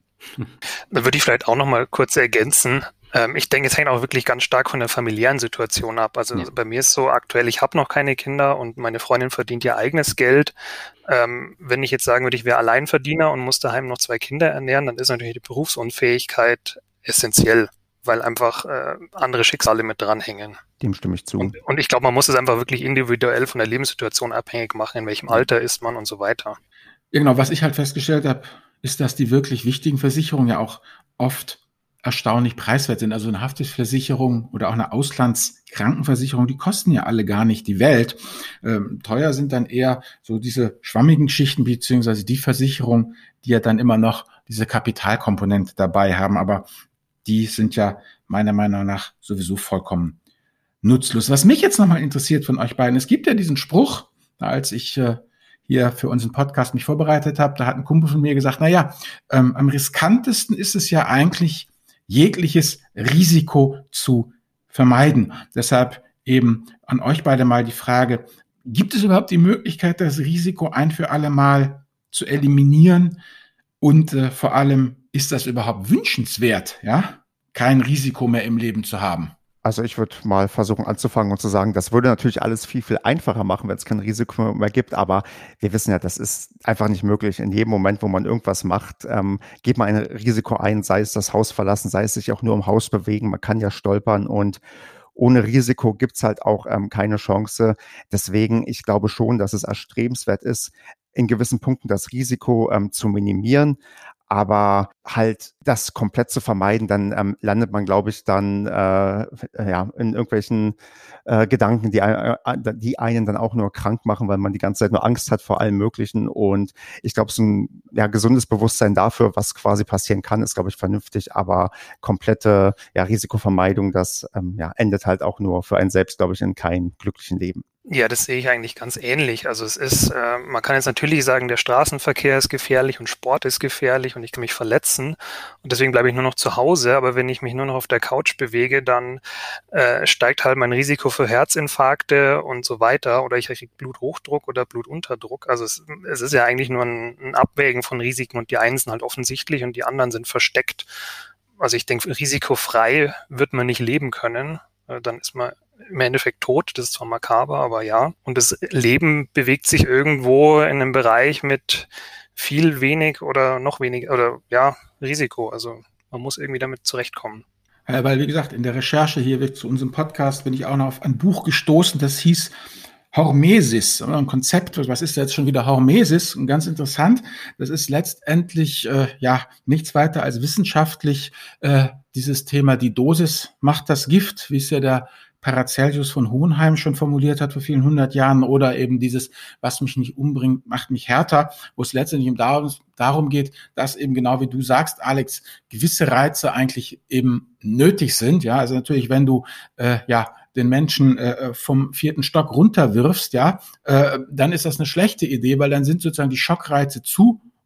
Da würde ich vielleicht auch noch mal kurz ergänzen. Ähm, ich denke, es hängt auch wirklich ganz stark von der familiären Situation ab. Also ja. Bei mir ist so aktuell, ich habe noch keine Kinder und meine Freundin verdient ihr eigenes Geld. Ähm, wenn ich jetzt sagen würde, ich wäre Alleinverdiener und muss daheim noch zwei Kinder ernähren, dann ist natürlich die Berufsunfähigkeit essentiell, weil einfach äh, andere Schicksale mit dranhängen. Dem stimme ich zu. Und, und ich glaube, man muss es einfach wirklich individuell von der Lebenssituation abhängig machen, in welchem Alter ist man und so weiter. Ja, genau, was ich halt festgestellt habe, ist, dass die wirklich wichtigen Versicherungen ja auch oft erstaunlich preiswert sind. Also eine Haftpflichtversicherung oder auch eine Auslandskrankenversicherung, die kosten ja alle gar nicht die Welt. Ähm, teuer sind dann eher so diese schwammigen Geschichten, beziehungsweise die Versicherungen, die ja dann immer noch diese Kapitalkomponente dabei haben. Aber die sind ja meiner Meinung nach sowieso vollkommen nutzlos. Was mich jetzt nochmal interessiert von euch beiden, es gibt ja diesen Spruch, als ich äh, hier für unseren Podcast mich vorbereitet habe, da hat ein Kumpel von mir gesagt, na ja, ähm, am riskantesten ist es ja eigentlich, jegliches Risiko zu vermeiden. Deshalb eben an euch beide mal die Frage, gibt es überhaupt die Möglichkeit, das Risiko ein für alle Mal zu eliminieren? Und äh, vor allem, ist das überhaupt wünschenswert, ja, kein Risiko mehr im Leben zu haben? Also ich würde mal versuchen anzufangen und zu sagen, das würde natürlich alles viel, viel einfacher machen, wenn es kein Risiko mehr gibt. Aber wir wissen ja, das ist einfach nicht möglich. In jedem Moment, wo man irgendwas macht, ähm, geht man ein Risiko ein, sei es das Haus verlassen, sei es sich auch nur im Haus bewegen. Man kann ja stolpern und ohne Risiko gibt's halt auch ähm, keine Chance. Deswegen, ich glaube schon, dass es erstrebenswert ist, in gewissen Punkten das Risiko ähm, zu minimieren. Aber halt das komplett zu vermeiden, dann ähm, landet man, glaube ich, dann äh, ja in irgendwelchen äh, Gedanken, die, äh, die einen dann auch nur krank machen, weil man die ganze Zeit nur Angst hat vor allem Möglichen. Und ich glaube, so ein ja, gesundes Bewusstsein dafür, was quasi passieren kann, ist, glaube ich, vernünftig. Aber komplette ja, Risikovermeidung, das ähm, ja, endet halt auch nur für einen selbst, glaube ich, in keinem glücklichen Leben. Ja, das sehe ich eigentlich ganz ähnlich. Also es ist, äh, man kann jetzt natürlich sagen, der Straßenverkehr ist gefährlich und Sport ist gefährlich und ich kann mich verletzen und deswegen bleibe ich nur noch zu Hause. Aber wenn ich mich nur noch auf der Couch bewege, dann äh, steigt halt mein Risiko für Herzinfarkte und so weiter oder ich kriege Bluthochdruck oder Blutunterdruck. Also es, es ist ja eigentlich nur ein, ein Abwägen von Risiken und die einen sind halt offensichtlich und die anderen sind versteckt. Also ich denke, risikofrei wird man nicht leben können. Dann ist man im Endeffekt tot, das ist zwar makaber, aber ja. Und das Leben bewegt sich irgendwo in einem Bereich mit viel wenig oder noch weniger oder ja, Risiko. Also man muss irgendwie damit zurechtkommen. Ja, weil, wie gesagt, in der Recherche hier zu unserem Podcast bin ich auch noch auf ein Buch gestoßen, das hieß Hormesis, ein Konzept, was ist jetzt schon wieder Hormesis? Und ganz interessant, das ist letztendlich äh, ja nichts weiter als wissenschaftlich äh, dieses Thema, die Dosis macht das Gift, wie es ja der Paracelsus von Hohenheim schon formuliert hat vor vielen hundert Jahren, oder eben dieses, was mich nicht umbringt, macht mich härter, wo es letztendlich darum, darum geht, dass eben genau wie du sagst, Alex, gewisse Reize eigentlich eben nötig sind. Ja, also natürlich, wenn du äh, ja den Menschen äh, vom vierten Stock runterwirfst, ja, äh, dann ist das eine schlechte Idee, weil dann sind sozusagen die Schockreize zu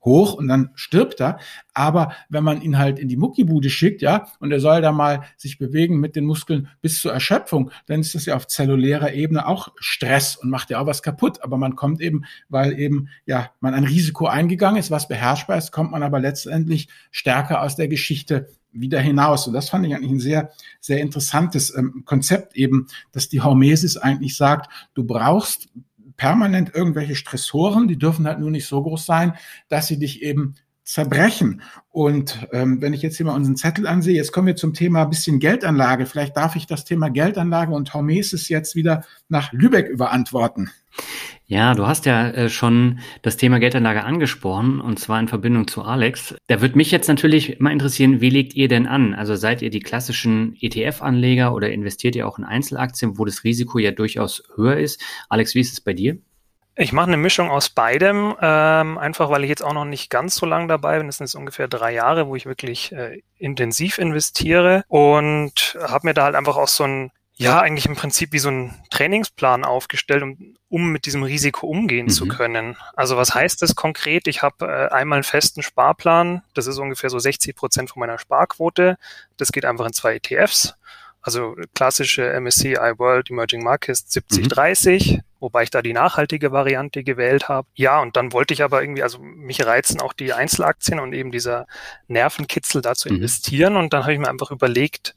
hoch und dann stirbt er. Aber wenn man ihn halt in die Muckibude schickt, ja, und er soll da mal sich bewegen mit den Muskeln bis zur Erschöpfung, dann ist das ja auf zellulärer Ebene auch Stress und macht ja auch was kaputt. Aber man kommt eben, weil eben, ja, man ein Risiko eingegangen ist, was beherrschbar ist, kommt man aber letztendlich stärker aus der Geschichte wieder hinaus. Und das fand ich eigentlich ein sehr, sehr interessantes ähm, Konzept eben, dass die Hormesis eigentlich sagt, du brauchst permanent irgendwelche Stressoren, die dürfen halt nur nicht so groß sein, dass sie dich eben zerbrechen. Und ähm, wenn ich jetzt hier mal unseren Zettel ansehe, jetzt kommen wir zum Thema ein bisschen Geldanlage. Vielleicht darf ich das Thema Geldanlage und Hormesis jetzt wieder nach Lübeck überantworten. Ja, du hast ja äh, schon das Thema Geldanlage angesprochen, und zwar in Verbindung zu Alex. Da würde mich jetzt natürlich mal interessieren, wie legt ihr denn an? Also seid ihr die klassischen E T F-Anleger oder investiert ihr auch in Einzelaktien, wo das Risiko ja durchaus höher ist? Alex, wie ist es bei dir? Ich mache eine Mischung aus beidem, ähm, einfach weil ich jetzt auch noch nicht ganz so lange dabei bin. Das sind jetzt ungefähr drei Jahre, wo ich wirklich äh, intensiv investiere und habe mir da halt einfach auch so ein Ja, eigentlich im Prinzip wie so ein Trainingsplan aufgestellt, um, um mit diesem Risiko umgehen mhm. zu können. Also was heißt das konkret? Ich habe äh, einmal einen festen Sparplan, das ist ungefähr so sechzig Prozent von meiner Sparquote. Das geht einfach in zwei E T Fs. Also klassische M S C I World Emerging Markets siebzig dreißig, mhm. wobei ich da die nachhaltige Variante gewählt habe. Ja, und dann wollte ich aber irgendwie, also mich reizen auch die Einzelaktien und eben dieser Nervenkitzel da zu investieren. Mhm. Und dann habe ich mir einfach überlegt,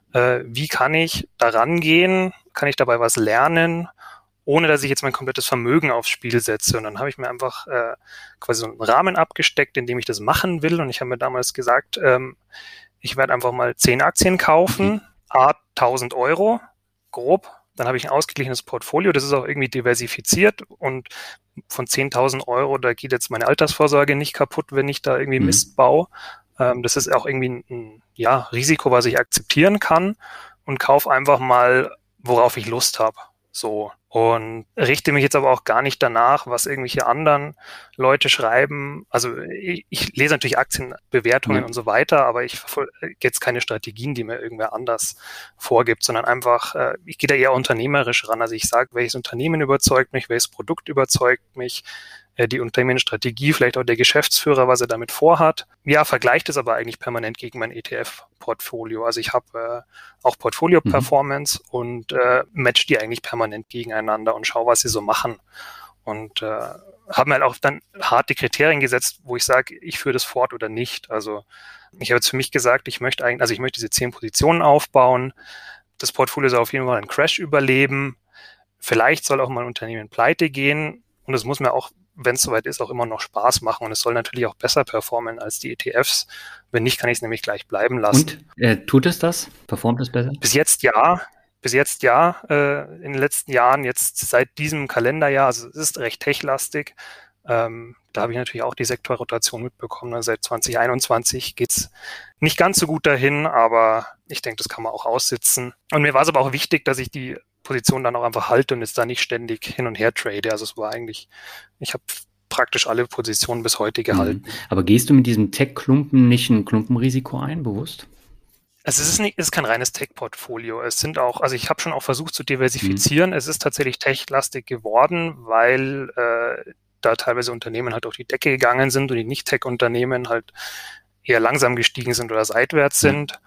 wie kann ich da rangehen, kann ich dabei was lernen, ohne dass ich jetzt mein komplettes Vermögen aufs Spiel setze. Und dann habe ich mir einfach äh, quasi so einen Rahmen abgesteckt, in dem ich das machen will. Und ich habe mir damals gesagt, ähm, ich werde einfach mal zehn Aktien kaufen, a tausend Euro, grob. Dann habe ich ein ausgeglichenes Portfolio, das ist auch irgendwie diversifiziert. Und von zehntausend Euro, da geht jetzt meine Altersvorsorge nicht kaputt, wenn ich da irgendwie mhm. Mist baue. Das ist auch irgendwie ein, ein ja, Risiko, was ich akzeptieren kann, und kaufe einfach mal, worauf ich Lust habe. So. Und richte mich jetzt aber auch gar nicht danach, was irgendwelche anderen Leute schreiben. Also ich, ich lese natürlich Aktienbewertungen mhm. und so weiter, aber ich verfolge jetzt keine Strategien, die mir irgendwer anders vorgibt, sondern einfach, ich gehe da eher unternehmerisch ran. Also ich sage, welches Unternehmen überzeugt mich, welches Produkt überzeugt mich, die Unternehmensstrategie, vielleicht auch der Geschäftsführer, was er damit vorhat. Ja, vergleicht es aber eigentlich permanent gegen mein E T F-Portfolio. Also ich habe äh, auch Portfolio-Performance mhm. und äh, match die eigentlich permanent gegeneinander und schaue, was sie so machen. Und äh, habe mir halt auch dann harte Kriterien gesetzt, wo ich sage, ich führe das fort oder nicht. Also ich habe jetzt für mich gesagt, ich möchte eigentlich, also ich möchte diese zehn Positionen aufbauen. Das Portfolio soll auf jeden Fall einen Crash überleben. Vielleicht soll auch mal ein Unternehmen pleite gehen. Und es muss mir auch, wenn es soweit ist, auch immer noch Spaß machen. Und es soll natürlich auch besser performen als die E T Fs. Wenn nicht, kann ich es nämlich gleich bleiben lassen. Und äh, tut es das? Performt es besser? Bis jetzt ja. Bis jetzt ja. Äh, in den letzten Jahren, jetzt seit diesem Kalenderjahr, also es ist recht techlastig. Ähm, da habe ich natürlich auch die Sektorrotation mitbekommen. Also seit zwanzig einundzwanzig geht's nicht ganz so gut dahin, aber ich denke, das kann man auch aussitzen. Und mir war es aber auch wichtig, dass ich die Position dann auch einfach halte und jetzt da nicht ständig hin und her trade. Also es war eigentlich, ich habe praktisch alle Positionen bis heute gehalten. Aber gehst du mit diesem Tech-Klumpen nicht ein Klumpenrisiko ein, bewusst? Also es ist nicht, es ist kein reines Tech-Portfolio. Es sind auch, also ich habe schon auch versucht zu diversifizieren. Mhm. Es ist tatsächlich tech-lastig geworden, weil äh, da teilweise Unternehmen halt durch die Decke gegangen sind und die Nicht-Tech-Unternehmen halt eher langsam gestiegen sind oder seitwärts mhm. sind.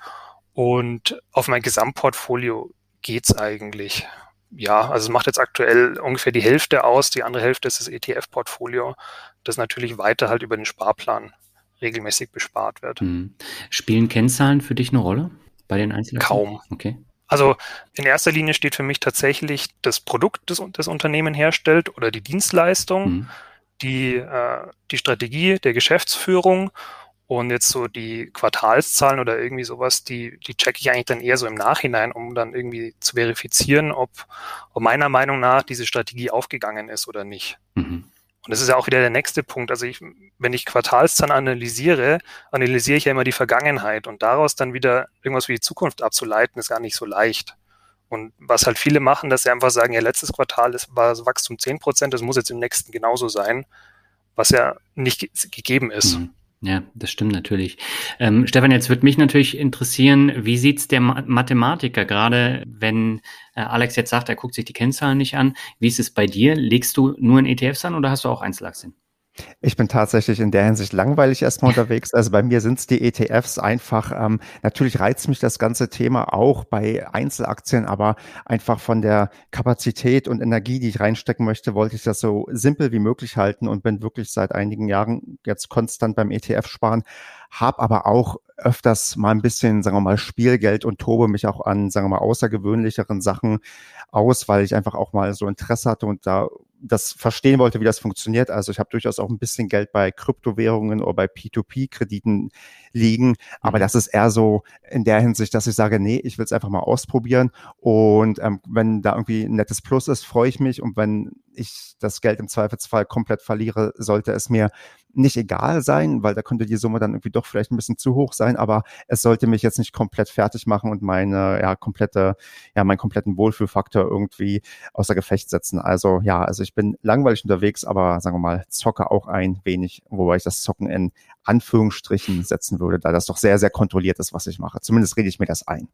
Und auf mein Gesamtportfolio geht's eigentlich. Ja, also es macht jetzt aktuell ungefähr die Hälfte aus. Die andere Hälfte ist das E T F-Portfolio, das natürlich weiter halt über den Sparplan regelmäßig bespart wird. Mhm. Spielen Kennzahlen für dich eine Rolle bei den Einzelaktien? Kaum. Okay. Also in erster Linie steht für mich tatsächlich das Produkt, das das Unternehmen herstellt oder die Dienstleistung, mhm. die, äh, die Strategie der Geschäftsführung. Und jetzt so die Quartalszahlen oder irgendwie sowas, die, die checke ich eigentlich dann eher so im Nachhinein, um dann irgendwie zu verifizieren, ob, ob meiner Meinung nach diese Strategie aufgegangen ist oder nicht. Mhm. Und das ist ja auch wieder der nächste Punkt. Also ich, wenn ich Quartalszahlen analysiere, analysiere ich ja immer die Vergangenheit und daraus dann wieder irgendwas für die Zukunft abzuleiten, ist gar nicht so leicht. Und was halt viele machen, dass sie einfach sagen, ja, letztes Quartal ist, war das Wachstum zehn Prozent, das muss jetzt im nächsten genauso sein, was ja nicht ge- gegeben ist. Mhm. Ja, das stimmt natürlich. Ähm, Stefan, jetzt würde mich natürlich interessieren, wie sieht's der Ma- Mathematiker, gerade wenn äh, Alex jetzt sagt, er guckt sich die Kennzahlen nicht an. Wie ist es bei dir? Legst du nur in E T Fs an oder hast du auch Einzelaktien? Ich bin tatsächlich in der Hinsicht langweilig erstmal unterwegs. Also bei mir sind es die E T Fs einfach. Ähm, natürlich reizt mich das ganze Thema auch bei Einzelaktien, aber einfach von der Kapazität und Energie, die ich reinstecken möchte, wollte ich das so simpel wie möglich halten und bin wirklich seit einigen Jahren jetzt konstant beim E T F sparen, habe aber auch öfters mal ein bisschen, sagen wir mal, Spielgeld und tobe mich auch an, sagen wir mal, außergewöhnlicheren Sachen aus, weil ich einfach auch mal so Interesse hatte und da das verstehen wollte, wie das funktioniert. Also ich habe durchaus auch ein bisschen Geld bei Kryptowährungen oder bei P zwei P-Krediten liegen, aber mhm. das ist eher so in der Hinsicht, dass ich sage, nee, ich will es einfach mal ausprobieren und ähm, wenn da irgendwie ein nettes Plus ist, freue ich mich und wenn ich das Geld im Zweifelsfall komplett verliere, sollte es mir nicht egal sein, weil da könnte die Summe dann irgendwie doch vielleicht ein bisschen zu hoch sein, aber es sollte mich jetzt nicht komplett fertig machen und meine, ja, komplette, ja, meinen kompletten Wohlfühlfaktor irgendwie außer Gefecht setzen. Also, ja, also ich bin langweilig unterwegs, aber sagen wir mal, zocke auch ein wenig, wobei ich das Zocken in Anführungsstrichen setzen würde, da das doch sehr, sehr kontrolliert ist, was ich mache. Zumindest rede ich mir das ein.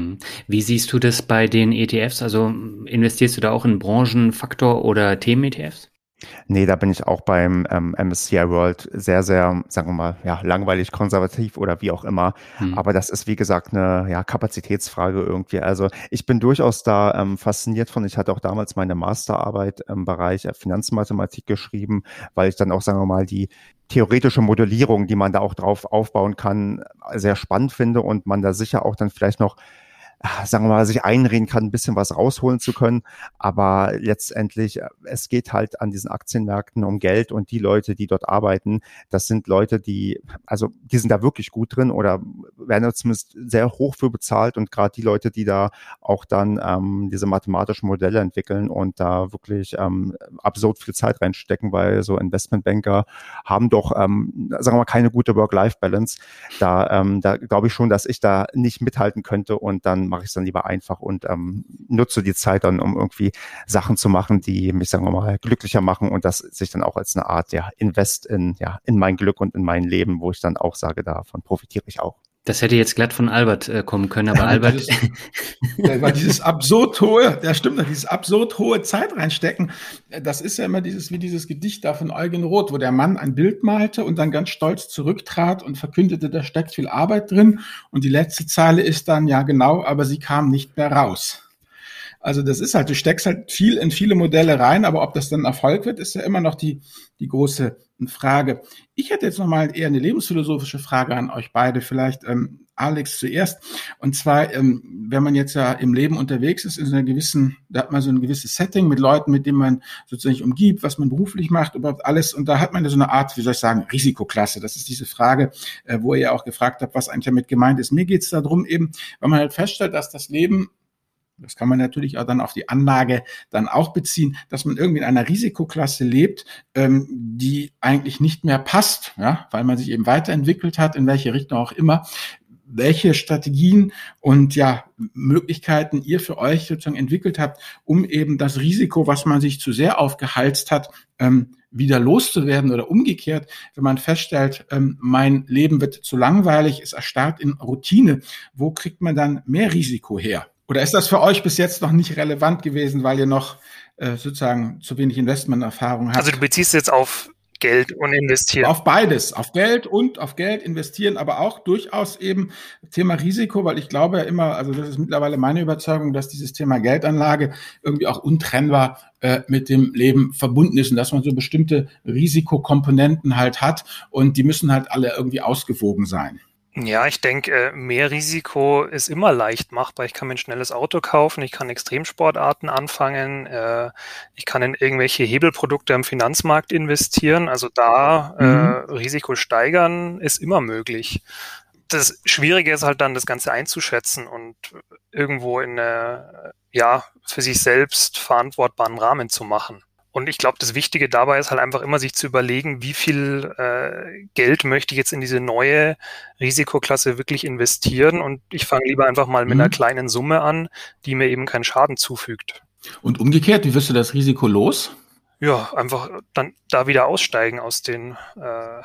Wie siehst du das bei den E T Fs? Also investierst du da auch in Branchen, Faktor oder Themen-E T Fs? Nee, da bin ich auch beim ähm, M S C I World sehr, sehr, sagen wir mal, ja, langweilig, konservativ oder wie auch immer. Hm. Aber das ist, wie gesagt, eine ja, Kapazitätsfrage irgendwie. Also ich bin durchaus da ähm, fasziniert von. Ich hatte auch damals meine Masterarbeit im Bereich Finanzmathematik geschrieben, weil ich dann auch, sagen wir mal, die theoretische Modellierung, die man da auch drauf aufbauen kann, sehr spannend finde und man da sicher auch dann vielleicht noch sagen wir mal, sich einreden kann, ein bisschen was rausholen zu können. Aber letztendlich, es geht halt an diesen Aktienmärkten um Geld und die Leute, die dort arbeiten, das sind Leute, die, also die sind da wirklich gut drin oder werden da zumindest sehr hoch für bezahlt und gerade die Leute, die da auch dann ähm, diese mathematischen Modelle entwickeln und da wirklich ähm, absurd viel Zeit reinstecken, weil so Investmentbanker haben doch, ähm, sagen wir mal, keine gute Work-Life-Balance. Da, ähm, da glaube ich schon, dass ich da nicht mithalten könnte und dann mache ich es dann lieber einfach und ähm, nutze die Zeit dann, um irgendwie Sachen zu machen, die mich, sagen wir mal, glücklicher machen und das sich dann auch als eine Art, ja, Invest in, ja, in mein Glück und in mein Leben, wo ich dann auch sage, davon profitiere ich auch. Das hätte jetzt glatt von Albert äh, kommen können, aber ja, Albert... Dieses, weil dieses absurd hohe, der stimmt, dieses absurd hohe Zeit reinstecken, das ist ja immer dieses, wie dieses Gedicht da von Eugen Roth, wo der Mann ein Bild malte und dann ganz stolz zurücktrat und verkündete, da steckt viel Arbeit drin und die letzte Zeile ist dann, ja genau, aber sie kam nicht mehr raus. Also das ist halt, du steckst halt viel in viele Modelle rein, aber ob das dann Erfolg wird, ist ja immer noch die, die große Frage. Ich hätte jetzt nochmal eher eine lebensphilosophische Frage an euch beide, vielleicht ähm, Alex zuerst. Und zwar, ähm, wenn man jetzt ja im Leben unterwegs ist, in so einer gewissen, da hat man so ein gewisses Setting mit Leuten, mit denen man sozusagen umgibt, was man beruflich macht, überhaupt alles. Und da hat man ja so eine Art, wie soll ich sagen, Risikoklasse. Das ist diese Frage, äh, wo ihr ja auch gefragt habt, was eigentlich damit gemeint ist. Mir geht es darum eben, weil man halt feststellt, dass das Leben, das kann man natürlich auch dann auf die Anlage dann auch beziehen, dass man irgendwie in einer Risikoklasse lebt, ähm, die eigentlich nicht mehr passt, ja, weil man sich eben weiterentwickelt hat, in welche Richtung auch immer. Welche Strategien und ja Möglichkeiten ihr für euch sozusagen entwickelt habt, um eben das Risiko, was man sich zu sehr aufgeheizt hat, ähm, wieder loszuwerden oder umgekehrt, wenn man feststellt, ähm, mein Leben wird zu langweilig, es erstarrt in Routine, wo kriegt man dann mehr Risiko her? Oder ist das für euch bis jetzt noch nicht relevant gewesen, weil ihr noch äh, sozusagen zu wenig Investmenterfahrung habt? Also du beziehst jetzt auf Geld und investieren. Auf beides, auf Geld und auf Geld investieren, aber auch durchaus eben Thema Risiko, weil ich glaube ja immer, also das ist mittlerweile meine Überzeugung, dass dieses Thema Geldanlage irgendwie auch untrennbar äh, mit dem Leben verbunden ist und dass man so bestimmte Risikokomponenten halt hat und die müssen halt alle irgendwie ausgewogen sein. Ja, ich denke, mehr Risiko ist immer leicht machbar. Ich kann mir ein schnelles Auto kaufen, ich kann Extremsportarten anfangen, ich kann in irgendwelche Hebelprodukte am Finanzmarkt investieren. Also da mhm. äh, Risiko steigern ist immer möglich. Das Schwierige ist halt dann, das Ganze einzuschätzen und irgendwo in eine, ja, für sich selbst verantwortbaren Rahmen zu machen. Und ich glaube, das Wichtige dabei ist halt einfach immer, sich zu überlegen, wie viel äh, Geld möchte ich jetzt in diese neue Risikoklasse wirklich investieren. Und ich fange lieber einfach mal mit mhm. einer kleinen Summe an, die mir eben keinen Schaden zufügt. Und umgekehrt, wie wirst du das Risiko los? Ja, einfach dann da wieder aussteigen aus den, äh,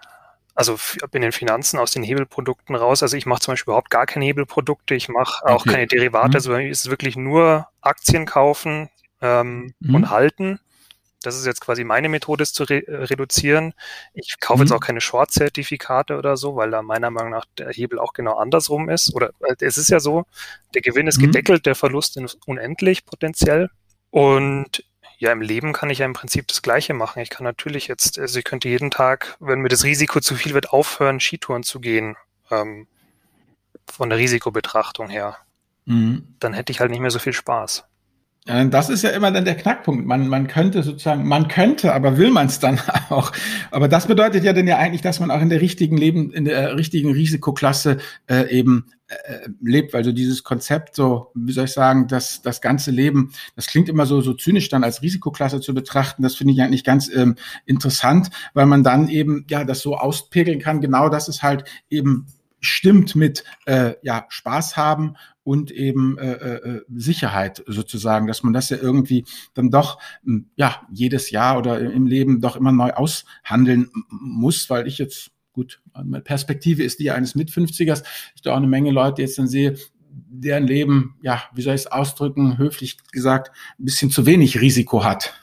also in den Finanzen, aus den Hebelprodukten raus. Also ich mache zum Beispiel überhaupt gar keine Hebelprodukte. Ich mache auch okay. keine Derivate. Mhm. Also bei mir ist es wirklich nur Aktien kaufen ähm, mhm. und halten. das ist jetzt quasi meine Methode, es zu re- reduzieren. Ich kaufe Mhm. jetzt auch keine Short-Zertifikate oder so, weil da meiner Meinung nach der Hebel auch genau andersrum ist. Oder äh, es ist ja so, der Gewinn ist Mhm. gedeckelt, der Verlust ist unendlich potenziell. Und ja, im Leben kann ich ja im Prinzip das Gleiche machen. Ich kann natürlich jetzt, also ich könnte jeden Tag, wenn mir das Risiko zu viel wird, aufhören, Skitouren zu gehen, ähm, von der Risikobetrachtung her. Mhm. Dann hätte ich halt nicht mehr so viel Spaß. Ja, das ist ja immer dann der Knackpunkt. Man, man könnte sozusagen, man könnte, aber will man es dann auch? Aber das bedeutet ja dann ja eigentlich, dass man auch in der richtigen Leben, in der richtigen Risikoklasse äh, eben äh, lebt. Also dieses Konzept, so, wie soll ich sagen, dass das ganze Leben, das klingt immer so, so zynisch dann als Risikoklasse zu betrachten. Das finde ich eigentlich ganz ähm, interessant, weil man dann eben ja das so auspegeln kann. Genau, dass es halt eben stimmt mit äh, ja Spaß haben und eben äh, äh, Sicherheit sozusagen, dass man das ja irgendwie dann doch m, ja jedes Jahr oder im Leben doch immer neu aushandeln m- muss, weil ich jetzt, gut, meine Perspektive ist die eines Mit-fünfzigers, ich da auch eine Menge Leute jetzt dann sehe, deren Leben, ja, wie soll ich es ausdrücken, höflich gesagt, ein bisschen zu wenig Risiko hat.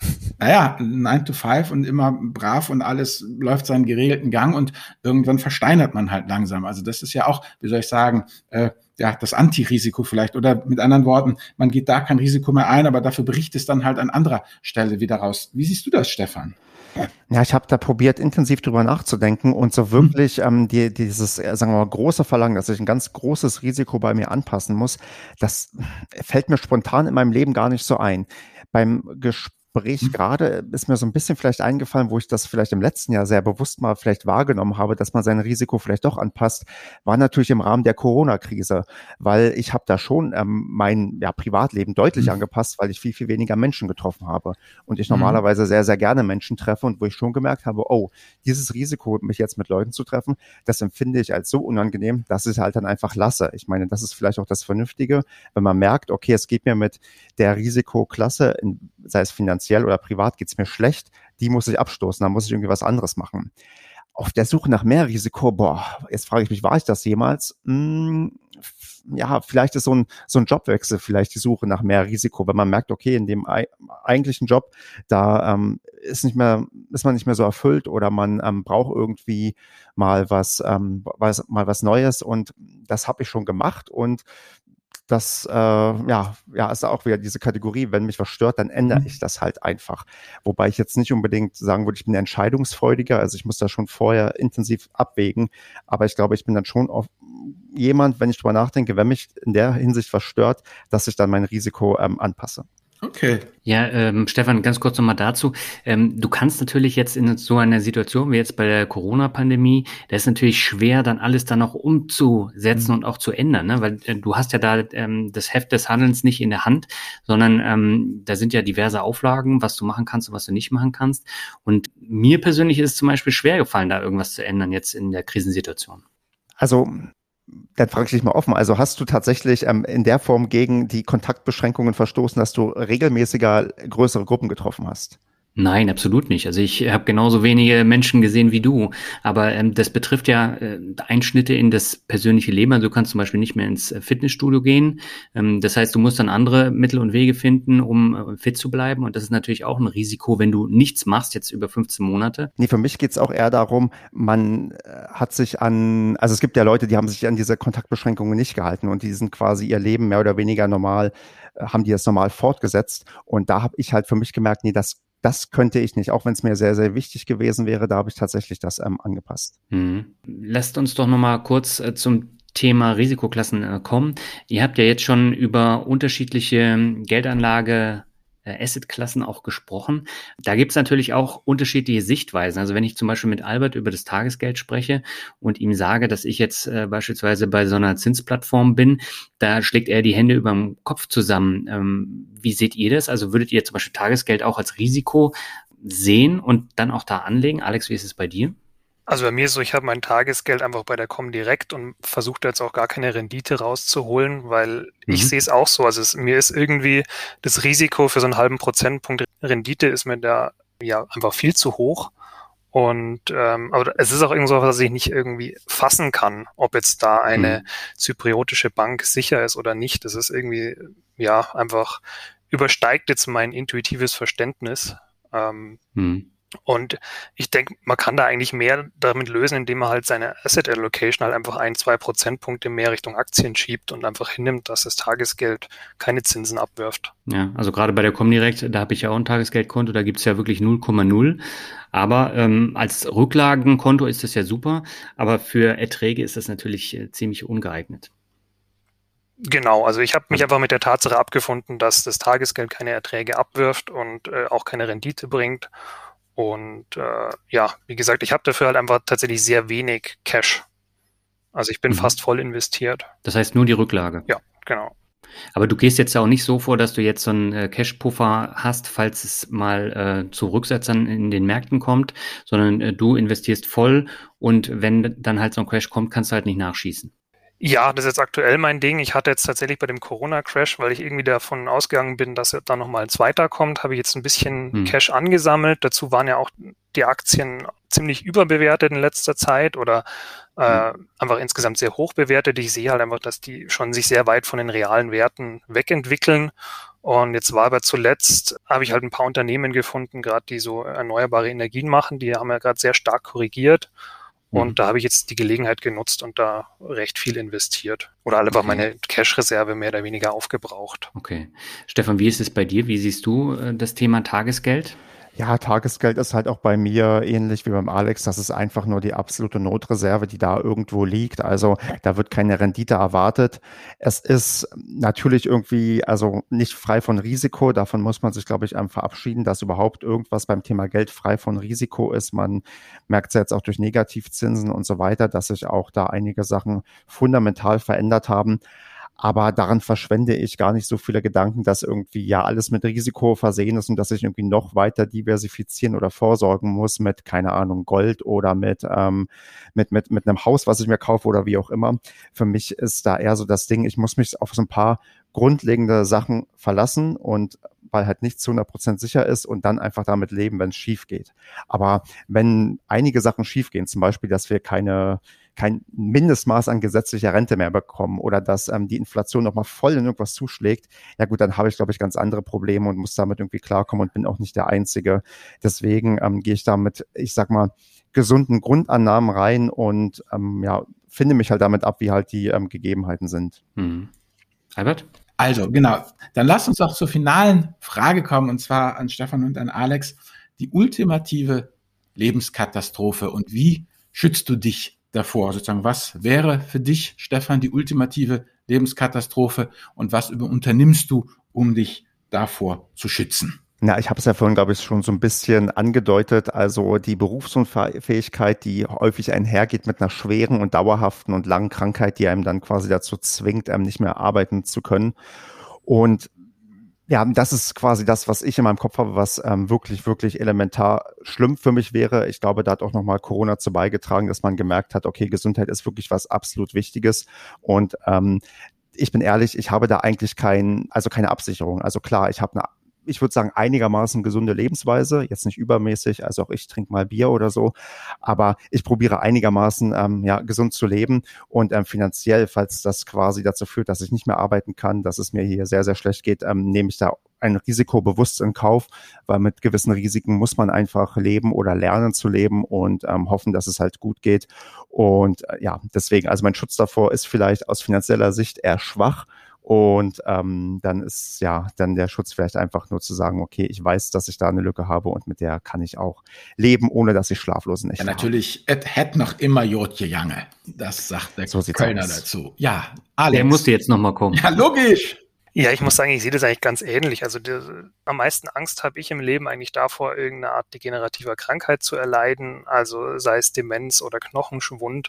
Naja, nine to five und immer brav und alles läuft seinen geregelten Gang und irgendwann versteinert man halt langsam. Also das ist ja auch, wie soll ich sagen, äh, ja, das Antirisiko vielleicht. Oder mit anderen Worten, man geht da kein Risiko mehr ein, aber dafür bricht es dann halt an anderer Stelle wieder raus. Wie siehst du das, Stefan? Ja, ich habe da probiert, intensiv drüber nachzudenken und so wirklich ähm, die, dieses, äh, sagen wir mal, große Verlangen, dass ich ein ganz großes Risiko bei mir anpassen muss, das fällt mir spontan in meinem Leben gar nicht so ein. Beim Gespräch gerade ist mir so ein bisschen vielleicht eingefallen, wo ich das vielleicht im letzten Jahr sehr bewusst mal vielleicht wahrgenommen habe, dass man sein Risiko vielleicht doch anpasst, war natürlich im Rahmen der Corona-Krise, weil ich habe da schon ähm, mein ja, Privatleben deutlich Mhm. angepasst, weil ich viel, viel weniger Menschen getroffen habe und ich Mhm. normalerweise sehr, sehr gerne Menschen treffe und wo ich schon gemerkt habe, oh, dieses Risiko, mich jetzt mit Leuten zu treffen, das empfinde ich als so unangenehm, dass ich es halt dann einfach lasse. Ich meine, das ist vielleicht auch das Vernünftige, wenn man merkt, okay, es geht mir mit der Risikoklasse, in, sei es finanziell oder privat, geht es mir schlecht, die muss ich abstoßen, da muss ich irgendwie was anderes machen. Auf der Suche nach mehr Risiko, boah, jetzt frage ich mich, war ich das jemals? Hm, f- ja, vielleicht ist so ein, so ein Jobwechsel vielleicht die Suche nach mehr Risiko, wenn man merkt, okay, in dem ei- eigentlichen Job, da ähm, ist nicht mehr, ist man nicht mehr so erfüllt oder man ähm, braucht irgendwie mal was, ähm, was, mal was Neues und das habe ich schon gemacht und das äh, ja, ja, ist auch wieder diese Kategorie, wenn mich was stört, dann ändere ich das halt einfach. Wobei ich jetzt nicht unbedingt sagen würde, ich bin entscheidungsfreudiger, also ich muss da schon vorher intensiv abwägen, aber ich glaube, ich bin dann schon auf jemand, wenn ich drüber nachdenke, wenn mich in der Hinsicht was stört, dass ich dann mein Risiko ähm, anpasse. Okay. Ja, ähm, Stefan, ganz kurz nochmal dazu. Ähm, du kannst natürlich jetzt in so einer Situation wie jetzt bei der Corona-Pandemie, da ist natürlich schwer, dann alles dann noch umzusetzen Mhm. und auch zu ändern, ne? Weil äh, du hast ja da ähm, das Heft des Handelns nicht in der Hand, sondern ähm, da sind ja diverse Auflagen, was du machen kannst und was du nicht machen kannst. Und mir persönlich ist es zum Beispiel schwer gefallen, da irgendwas zu ändern jetzt in der Krisensituation. Also dann frage ich dich mal offen, also hast du tatsächlich ähm, in der Form gegen die Kontaktbeschränkungen verstoßen, dass du regelmäßiger größere Gruppen getroffen hast? Nein, absolut nicht. Also ich habe genauso wenige Menschen gesehen wie du, aber ähm, das betrifft ja äh, Einschnitte in das persönliche Leben. Also du kannst zum Beispiel nicht mehr ins Fitnessstudio gehen. Ähm, das heißt, du musst dann andere Mittel und Wege finden, um äh, fit zu bleiben. Und das ist natürlich auch ein Risiko, wenn du nichts machst, jetzt über fünfzehn Monate. Nee, für mich geht's auch eher darum, man äh, hat sich an, also es gibt ja Leute, die haben sich an diese Kontaktbeschränkungen nicht gehalten und die sind quasi ihr Leben mehr oder weniger normal, äh, haben die das normal fortgesetzt. Und da habe ich halt für mich gemerkt, nee, das Das könnte ich nicht, auch wenn es mir sehr, sehr wichtig gewesen wäre, da habe ich tatsächlich das ähm, angepasst. Mhm. Lasst uns doch nochmal kurz äh, zum Thema Risikoklassen äh, kommen. Ihr habt ja jetzt schon über unterschiedliche Geldanlage Assetklassen auch gesprochen. Da gibt es natürlich auch unterschiedliche Sichtweisen. Also wenn ich zum Beispiel mit Albert über das Tagesgeld spreche und ihm sage, dass ich jetzt äh, beispielsweise bei so einer Zinsplattform bin, da schlägt er die Hände über dem Kopf zusammen. Ähm, wie seht ihr das? Also würdet ihr zum Beispiel Tagesgeld auch als Risiko sehen und dann auch da anlegen? Alex, wie ist es bei dir? Also bei mir ist so, ich habe mein Tagesgeld einfach bei der Comdirect und versuche da jetzt auch gar keine Rendite rauszuholen, weil ich Mhm. sehe es auch so. Also es, mir ist irgendwie das Risiko für so einen halben Prozentpunkt Rendite ist mir da ja einfach viel zu hoch. Und ähm, aber es ist auch irgendwas, was ich nicht irgendwie fassen kann, ob jetzt da eine Mhm. zypriotische Bank sicher ist oder nicht. Das ist irgendwie ja einfach übersteigt jetzt mein intuitives Verständnis. Ähm, Hm. Und ich denke, man kann da eigentlich mehr damit lösen, indem man halt seine Asset Allocation halt einfach ein, zwei Prozentpunkte mehr Richtung Aktien schiebt und einfach hinnimmt, dass das Tagesgeld keine Zinsen abwirft. Ja, also gerade bei der Comdirect, da habe ich ja auch ein Tagesgeldkonto, da gibt's ja wirklich null Komma null. Aber ähm, als Rücklagenkonto ist das ja super, aber für Erträge ist das natürlich äh, ziemlich ungeeignet. Genau, also ich habe mich einfach mit der Tatsache abgefunden, dass das Tagesgeld keine Erträge abwirft und äh, auch keine Rendite bringt. Und äh, ja, wie gesagt, ich habe dafür halt einfach tatsächlich sehr wenig Cash. Also ich bin Mhm. fast voll investiert. Das heißt nur die Rücklage. Ja, genau. Aber du gehst jetzt ja auch nicht so vor, dass du jetzt so einen äh, Cash-Puffer hast, falls es mal äh, zu Rücksetzern in den Märkten kommt, sondern äh, du investierst voll und wenn dann halt so ein Crash kommt, kannst du halt nicht nachschießen. Ja, das ist jetzt aktuell mein Ding. Ich hatte jetzt tatsächlich bei dem Corona-Crash, weil ich irgendwie davon ausgegangen bin, dass da nochmal ein zweiter kommt, habe ich jetzt ein bisschen Hm. Cash angesammelt. Dazu waren ja auch die Aktien ziemlich überbewertet in letzter Zeit oder äh, einfach insgesamt sehr hoch bewertet. Ich sehe halt einfach, dass die schon sich sehr weit von den realen Werten wegentwickeln. Und jetzt war aber zuletzt, habe ich halt ein paar Unternehmen gefunden, gerade die so erneuerbare Energien machen. Die haben ja gerade sehr stark korrigiert. Und Mhm. da habe ich jetzt die Gelegenheit genutzt und da recht viel investiert. Oder einfach Okay. meine Cash-Reserve mehr oder weniger aufgebraucht. Okay. Stefan, wie ist es bei dir? Wie siehst du äh, das Thema Tagesgeld? Ja, Tagesgeld ist halt auch bei mir ähnlich wie beim Alex. Das ist einfach nur die absolute Notreserve, die da irgendwo liegt. Also da wird keine Rendite erwartet. Es ist natürlich irgendwie, also nicht frei von Risiko. Davon muss man sich, glaube ich, ähm, verabschieden, dass überhaupt irgendwas beim Thema Geld frei von Risiko ist. Man merkt es jetzt auch durch Negativzinsen und so weiter, dass sich auch da einige Sachen fundamental verändert haben. Aber daran verschwende ich gar nicht so viele Gedanken, dass irgendwie ja alles mit Risiko versehen ist und dass ich irgendwie noch weiter diversifizieren oder vorsorgen muss mit, keine Ahnung, Gold oder mit, ähm, mit, mit, mit einem Haus, was ich mir kaufe oder wie auch immer. Für mich ist da eher so das Ding, ich muss mich auf so ein paar grundlegende Sachen verlassen und weil halt nichts zu hundert Prozent sicher ist und dann einfach damit leben, wenn es schief geht. Aber wenn einige Sachen schief gehen, zum Beispiel, dass wir keine kein Mindestmaß an gesetzlicher Rente mehr bekommen oder dass ähm, die Inflation nochmal voll in irgendwas zuschlägt, ja gut, dann habe ich, glaube ich, ganz andere Probleme und muss damit irgendwie klarkommen und bin auch nicht der Einzige. Deswegen ähm, gehe ich da mit, ich sag mal, gesunden Grundannahmen rein und ähm, ja, finde mich halt damit ab, wie halt die ähm, Gegebenheiten sind. Hm. Albert? Also, genau. Dann lasst uns doch zur finalen Frage kommen, und zwar an Stefan und an Alex. Die ultimative Lebenskatastrophe und wie schützt du dich davor? Sozusagen, was wäre für dich, Stefan, die ultimative Lebenskatastrophe und was unternimmst du, um dich davor zu schützen? Na, ich habe es ja vorhin, glaube ich, schon so ein bisschen angedeutet. Also die Berufsunfähigkeit, die häufig einhergeht mit einer schweren und dauerhaften und langen Krankheit, die einem dann quasi dazu zwingt, einem nicht mehr arbeiten zu können. Und ja, das ist quasi das, was ich in meinem Kopf habe, was ähm, wirklich, wirklich elementar schlimm für mich wäre. Ich glaube, da hat auch nochmal Corona zu beigetragen, dass man gemerkt hat, okay, Gesundheit ist wirklich was absolut Wichtiges. Und ähm, ich bin ehrlich, ich habe da eigentlich kein, also keine Absicherung. Also klar, ich habe eine, ich würde sagen, einigermaßen gesunde Lebensweise, jetzt nicht übermäßig, also auch ich trinke mal Bier oder so, aber ich probiere einigermaßen ähm, ja, gesund zu leben und ähm, finanziell, falls das quasi dazu führt, dass ich nicht mehr arbeiten kann, dass es mir hier sehr, sehr schlecht geht, ähm, nehme ich da ein Risiko bewusst in Kauf, weil mit gewissen Risiken muss man einfach leben oder lernen zu leben und ähm, hoffen, dass es halt gut geht. Und äh, ja, deswegen, also mein Schutz davor ist vielleicht aus finanzieller Sicht eher schwach. Und ähm, dann ist ja dann der Schutz vielleicht einfach nur zu sagen, okay, ich weiß, dass ich da eine Lücke habe und mit der kann ich auch leben, ohne dass ich schlaflose Nächte Ja, habe. natürlich, et het noch immer Jodje Jange. Das sagt der So sieht's Kölner aus. dazu. Ja, Alex. Der musste jetzt nochmal kommen. Ja, logisch. Ja, ich muss sagen, ich sehe das eigentlich ganz ähnlich. Also die, am meisten Angst habe ich im Leben eigentlich davor, irgendeine Art degenerativer Krankheit zu erleiden, also sei es Demenz oder Knochenschwund.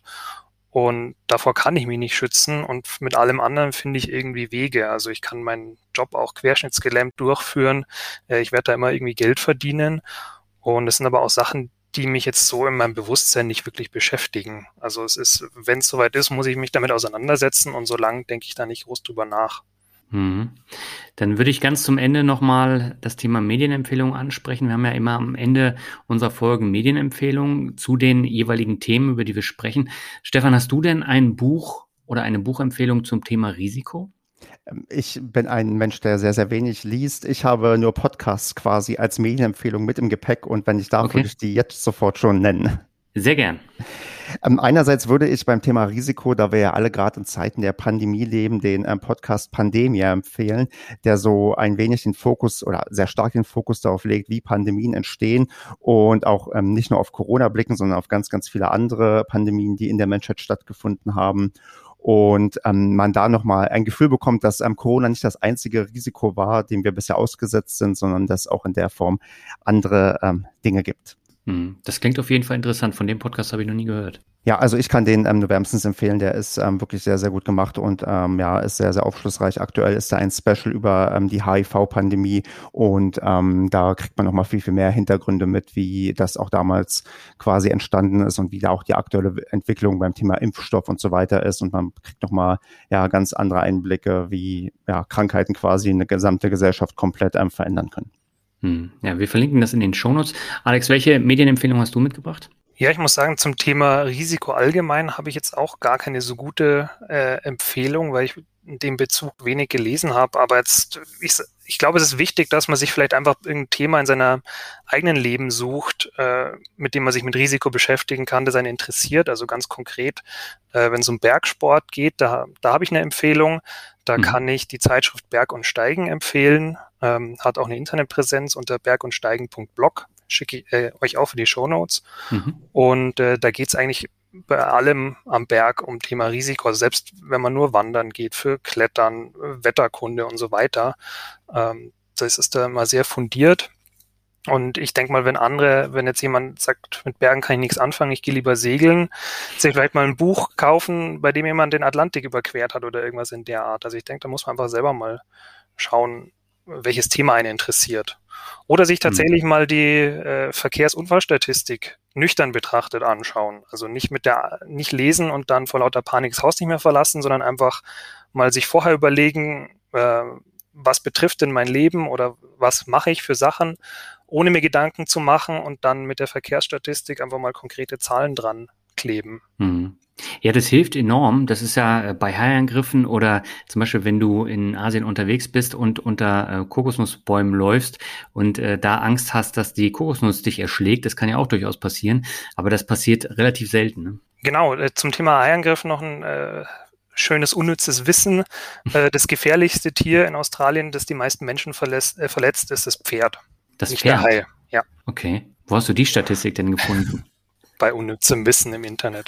Und davor kann ich mich nicht schützen und mit allem anderen finde ich irgendwie Wege. Also ich kann meinen Job auch querschnittsgelähmt durchführen. Ich werde da immer irgendwie Geld verdienen. Und es sind aber auch Sachen, die mich jetzt so in meinem Bewusstsein nicht wirklich beschäftigen. Also es ist, wenn es soweit ist, muss ich mich damit auseinandersetzen und solange denke ich da nicht groß drüber nach. Mhm. Dann würde ich ganz zum Ende nochmal das Thema Medienempfehlungen ansprechen. Wir haben ja immer am Ende unserer Folgen Medienempfehlungen zu den jeweiligen Themen, über die wir sprechen. Stefan, hast du denn ein Buch oder eine Buchempfehlung zum Thema Risiko? Ich bin ein Mensch, der sehr, sehr wenig liest. Ich habe nur Podcasts quasi als Medienempfehlung mit im Gepäck und wenn ich darf, Okay. würde ich die jetzt sofort schon nennen. Sehr gern. Ähm, einerseits würde ich beim Thema Risiko, da wir ja alle gerade in Zeiten der Pandemie leben, den ähm, Podcast Pandemia empfehlen, der so ein wenig den Fokus oder sehr stark den Fokus darauf legt, wie Pandemien entstehen und auch ähm, nicht nur auf Corona blicken, sondern auf ganz, ganz viele andere Pandemien, die in der Menschheit stattgefunden haben. Und ähm, man da nochmal ein Gefühl bekommt, dass ähm, Corona nicht das einzige Risiko war, dem wir bisher ausgesetzt sind, sondern dass auch in der Form andere ähm, Dinge gibt. Hm, das klingt auf jeden Fall interessant. Von dem Podcast habe ich noch nie gehört. Ja, also ich kann den ähm, nur wärmstens empfehlen. Der ist ähm, wirklich sehr, sehr gut gemacht und ähm, ja, ist sehr, sehr aufschlussreich. Aktuell ist da ein Special über ähm, die H I V-Pandemie und ähm, da kriegt man nochmal viel, viel mehr Hintergründe mit, wie das auch damals quasi entstanden ist und wie da auch die aktuelle Entwicklung beim Thema Impfstoff und so weiter ist. Und man kriegt nochmal ja ganz andere Einblicke, wie ja Krankheiten quasi eine gesamte Gesellschaft komplett ähm, verändern können. Hm. Ja, wir verlinken das in den Shownotes. Alex, welche Medienempfehlung hast du mitgebracht? Ja, ich muss sagen, zum Thema Risiko allgemein habe ich jetzt auch gar keine so gute äh, Empfehlung, weil ich in dem Bezug wenig gelesen habe. Aber jetzt, ich, ich glaube, es ist wichtig, dass man sich vielleicht einfach irgendein Thema in seiner eigenen Leben sucht, äh, mit dem man sich mit Risiko beschäftigen kann, das einen interessiert. Also ganz konkret, äh, wenn es um Bergsport geht, da, da habe ich eine Empfehlung. Da mhm. kann ich die Zeitschrift Berg und Steigen empfehlen. Ähm, hat auch eine Internetpräsenz unter berg und steigen punkt blog. Schicke ich äh, euch auch für die Shownotes. Mhm. Und äh, da geht es eigentlich bei allem am Berg um Thema Risiko. Also selbst wenn man nur wandern geht, für Klettern, Wetterkunde und so weiter. Ähm, das ist da immer sehr fundiert. Und ich denke mal, wenn andere, wenn jetzt jemand sagt, mit Bergen kann ich nichts anfangen, ich gehe lieber segeln, sich vielleicht mal ein Buch kaufen, bei dem jemand den Atlantik überquert hat oder irgendwas in der Art. Also ich denke, da muss man einfach selber mal schauen, welches Thema einen interessiert. Oder sich tatsächlich mhm. mal die äh, Verkehrsunfallstatistik nüchtern betrachtet anschauen. Also nicht mit der, nicht lesen und dann vor lauter Panik das Haus nicht mehr verlassen, sondern einfach mal sich vorher überlegen, äh, was betrifft denn mein Leben oder was mache ich für Sachen, ohne mir Gedanken zu machen und dann mit der Verkehrsstatistik einfach mal konkrete Zahlen dran kleben. Mhm. Ja, das hilft enorm. Das ist ja bei Haiangriffen oder zum Beispiel, wenn du in Asien unterwegs bist und unter äh, Kokosnussbäumen läufst und äh, da Angst hast, dass die Kokosnuss dich erschlägt. Das kann ja auch durchaus passieren, aber das passiert relativ selten. Ne? Genau, äh, zum Thema Haiangriffen noch ein äh, schönes, unnützes Wissen. Äh, das gefährlichste Tier in Australien, das die meisten Menschen verletzt, äh, verletzt ist das Pferd. Das Nicht Pferd? Der Hai, ja. Okay. Wo hast du die Statistik denn gefunden? Bei unnützem Wissen im Internet.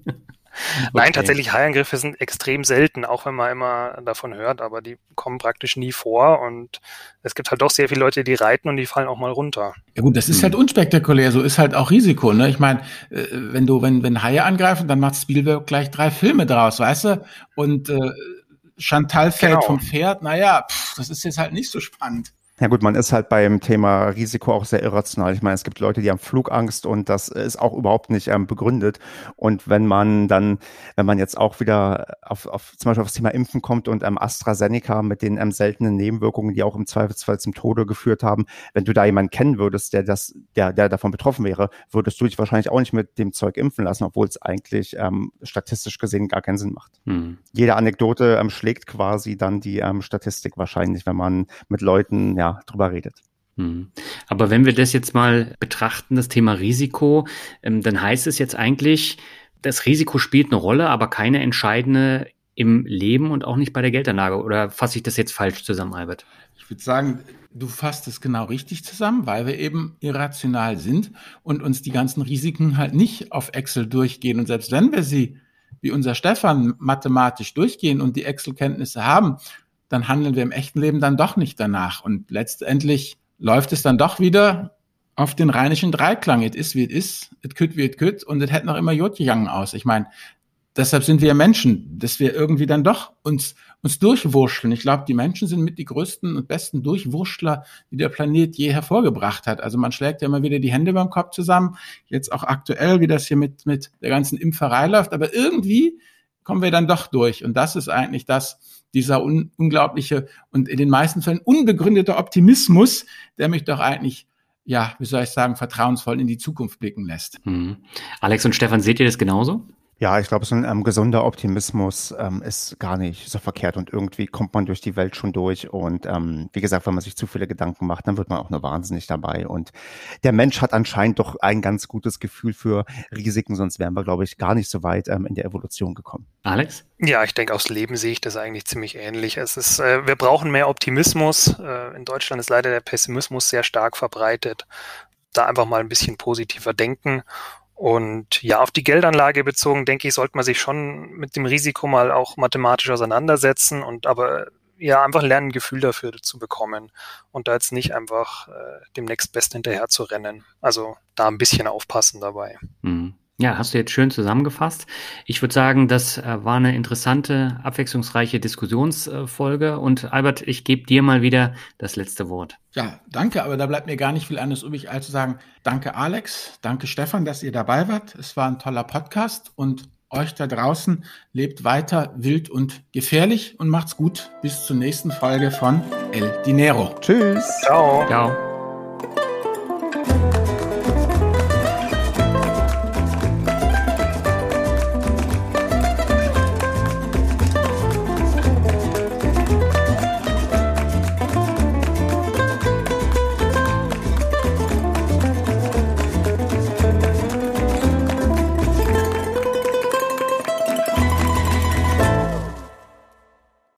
Okay. Nein, tatsächlich Haiangriffe sind extrem selten, auch wenn man immer davon hört, aber die kommen praktisch nie vor und es gibt halt doch sehr viele Leute, die reiten und die fallen auch mal runter. Ja gut, das ist hm. halt unspektakulär, so ist halt auch Risiko, ne? Ich meine, wenn du, wenn, wenn Haie angreifen, dann macht Spielberg gleich drei Filme draus, weißt du? Und äh, Chantal fällt genau. vom Pferd, naja, pff, das ist jetzt halt nicht so spannend. Ja gut, man ist halt beim Thema Risiko auch sehr irrational. Ich meine, es gibt Leute, die haben Flugangst und das ist auch überhaupt nicht ähm, begründet. Und wenn man dann, wenn man jetzt auch wieder auf, auf zum Beispiel auf das Thema Impfen kommt und ähm, AstraZeneca mit den ähm, seltenen Nebenwirkungen, die auch im Zweifelsfall zum Tode geführt haben, wenn du da jemanden kennen würdest, der das, der, der davon betroffen wäre, würdest du dich wahrscheinlich auch nicht mit dem Zeug impfen lassen, obwohl es eigentlich ähm, statistisch gesehen gar keinen Sinn macht. Hm. Jede Anekdote ähm, schlägt quasi dann die ähm, Statistik wahrscheinlich, wenn man mit Leuten, ja, drüber redet. Hm. Aber wenn wir das jetzt mal betrachten, das Thema Risiko, ähm, dann heißt es jetzt eigentlich, das Risiko spielt eine Rolle, aber keine entscheidende im Leben und auch nicht bei der Geldanlage. Oder fasse ich das jetzt falsch zusammen, Albert? Ich würde sagen, du fasst es genau richtig zusammen, weil wir eben irrational sind und uns die ganzen Risiken halt nicht auf Excel durchgehen. Und selbst wenn wir sie, wie unser Stefan, mathematisch durchgehen und die Excel-Kenntnisse haben, dann handeln wir im echten Leben dann doch nicht danach. Und letztendlich läuft es dann doch wieder auf den rheinischen Dreiklang. Es ist, wie es ist, es kütt, wie es kütt, und es hätte noch immer Jod gegangen aus. Ich meine, deshalb sind wir Menschen, dass wir irgendwie dann doch uns uns durchwurschteln. Ich glaube, die Menschen sind mit die größten und besten Durchwurschtler, die der Planet je hervorgebracht hat. Also man schlägt ja immer wieder die Hände beim Kopf zusammen, jetzt auch aktuell, wie das hier mit mit der ganzen Impferei läuft, aber irgendwie kommen wir dann doch durch. Und das ist eigentlich das, dieser un- unglaubliche und in den meisten Fällen unbegründete Optimismus, der mich doch eigentlich, ja, wie soll ich sagen, vertrauensvoll in die Zukunft blicken lässt. Hm. Alex und Stefan, seht ihr das genauso? Ja, ich glaube, so ein ähm, gesunder Optimismus ähm, ist gar nicht so verkehrt und irgendwie kommt man durch die Welt schon durch und ähm, wie gesagt, wenn man sich zu viele Gedanken macht, dann wird man auch nur wahnsinnig dabei und der Mensch hat anscheinend doch ein ganz gutes Gefühl für Risiken, sonst wären wir, glaube ich, gar nicht so weit ähm, in der Evolution gekommen. Alex? Ja, ich denke, aufs Leben sehe ich das eigentlich ziemlich ähnlich. Es ist, äh, wir brauchen mehr Optimismus. Äh, in Deutschland ist leider der Pessimismus sehr stark verbreitet. Da einfach mal ein bisschen positiver denken. Und ja, auf die Geldanlage bezogen, denke ich, sollte man sich schon mit dem Risiko mal auch mathematisch auseinandersetzen und aber ja, einfach lernen, ein Gefühl dafür zu bekommen und da jetzt nicht einfach äh, dem Nächstbesten hinterher zu rennen. Also da ein bisschen aufpassen dabei. Mhm. Ja, hast du jetzt schön zusammengefasst. Ich würde sagen, das äh, war eine interessante, abwechslungsreiche Diskussionsfolge. Äh, und Albert, ich gebe dir mal wieder das letzte Wort. Ja, danke, aber da bleibt mir gar nicht viel anderes übrig, als zu sagen, danke Alex, danke Stefan, dass ihr dabei wart. Es war ein toller Podcast und euch da draußen lebt weiter wild und gefährlich und macht's gut. Bis zur nächsten Folge von El Dinero. Tschüss. Ciao. Ciao.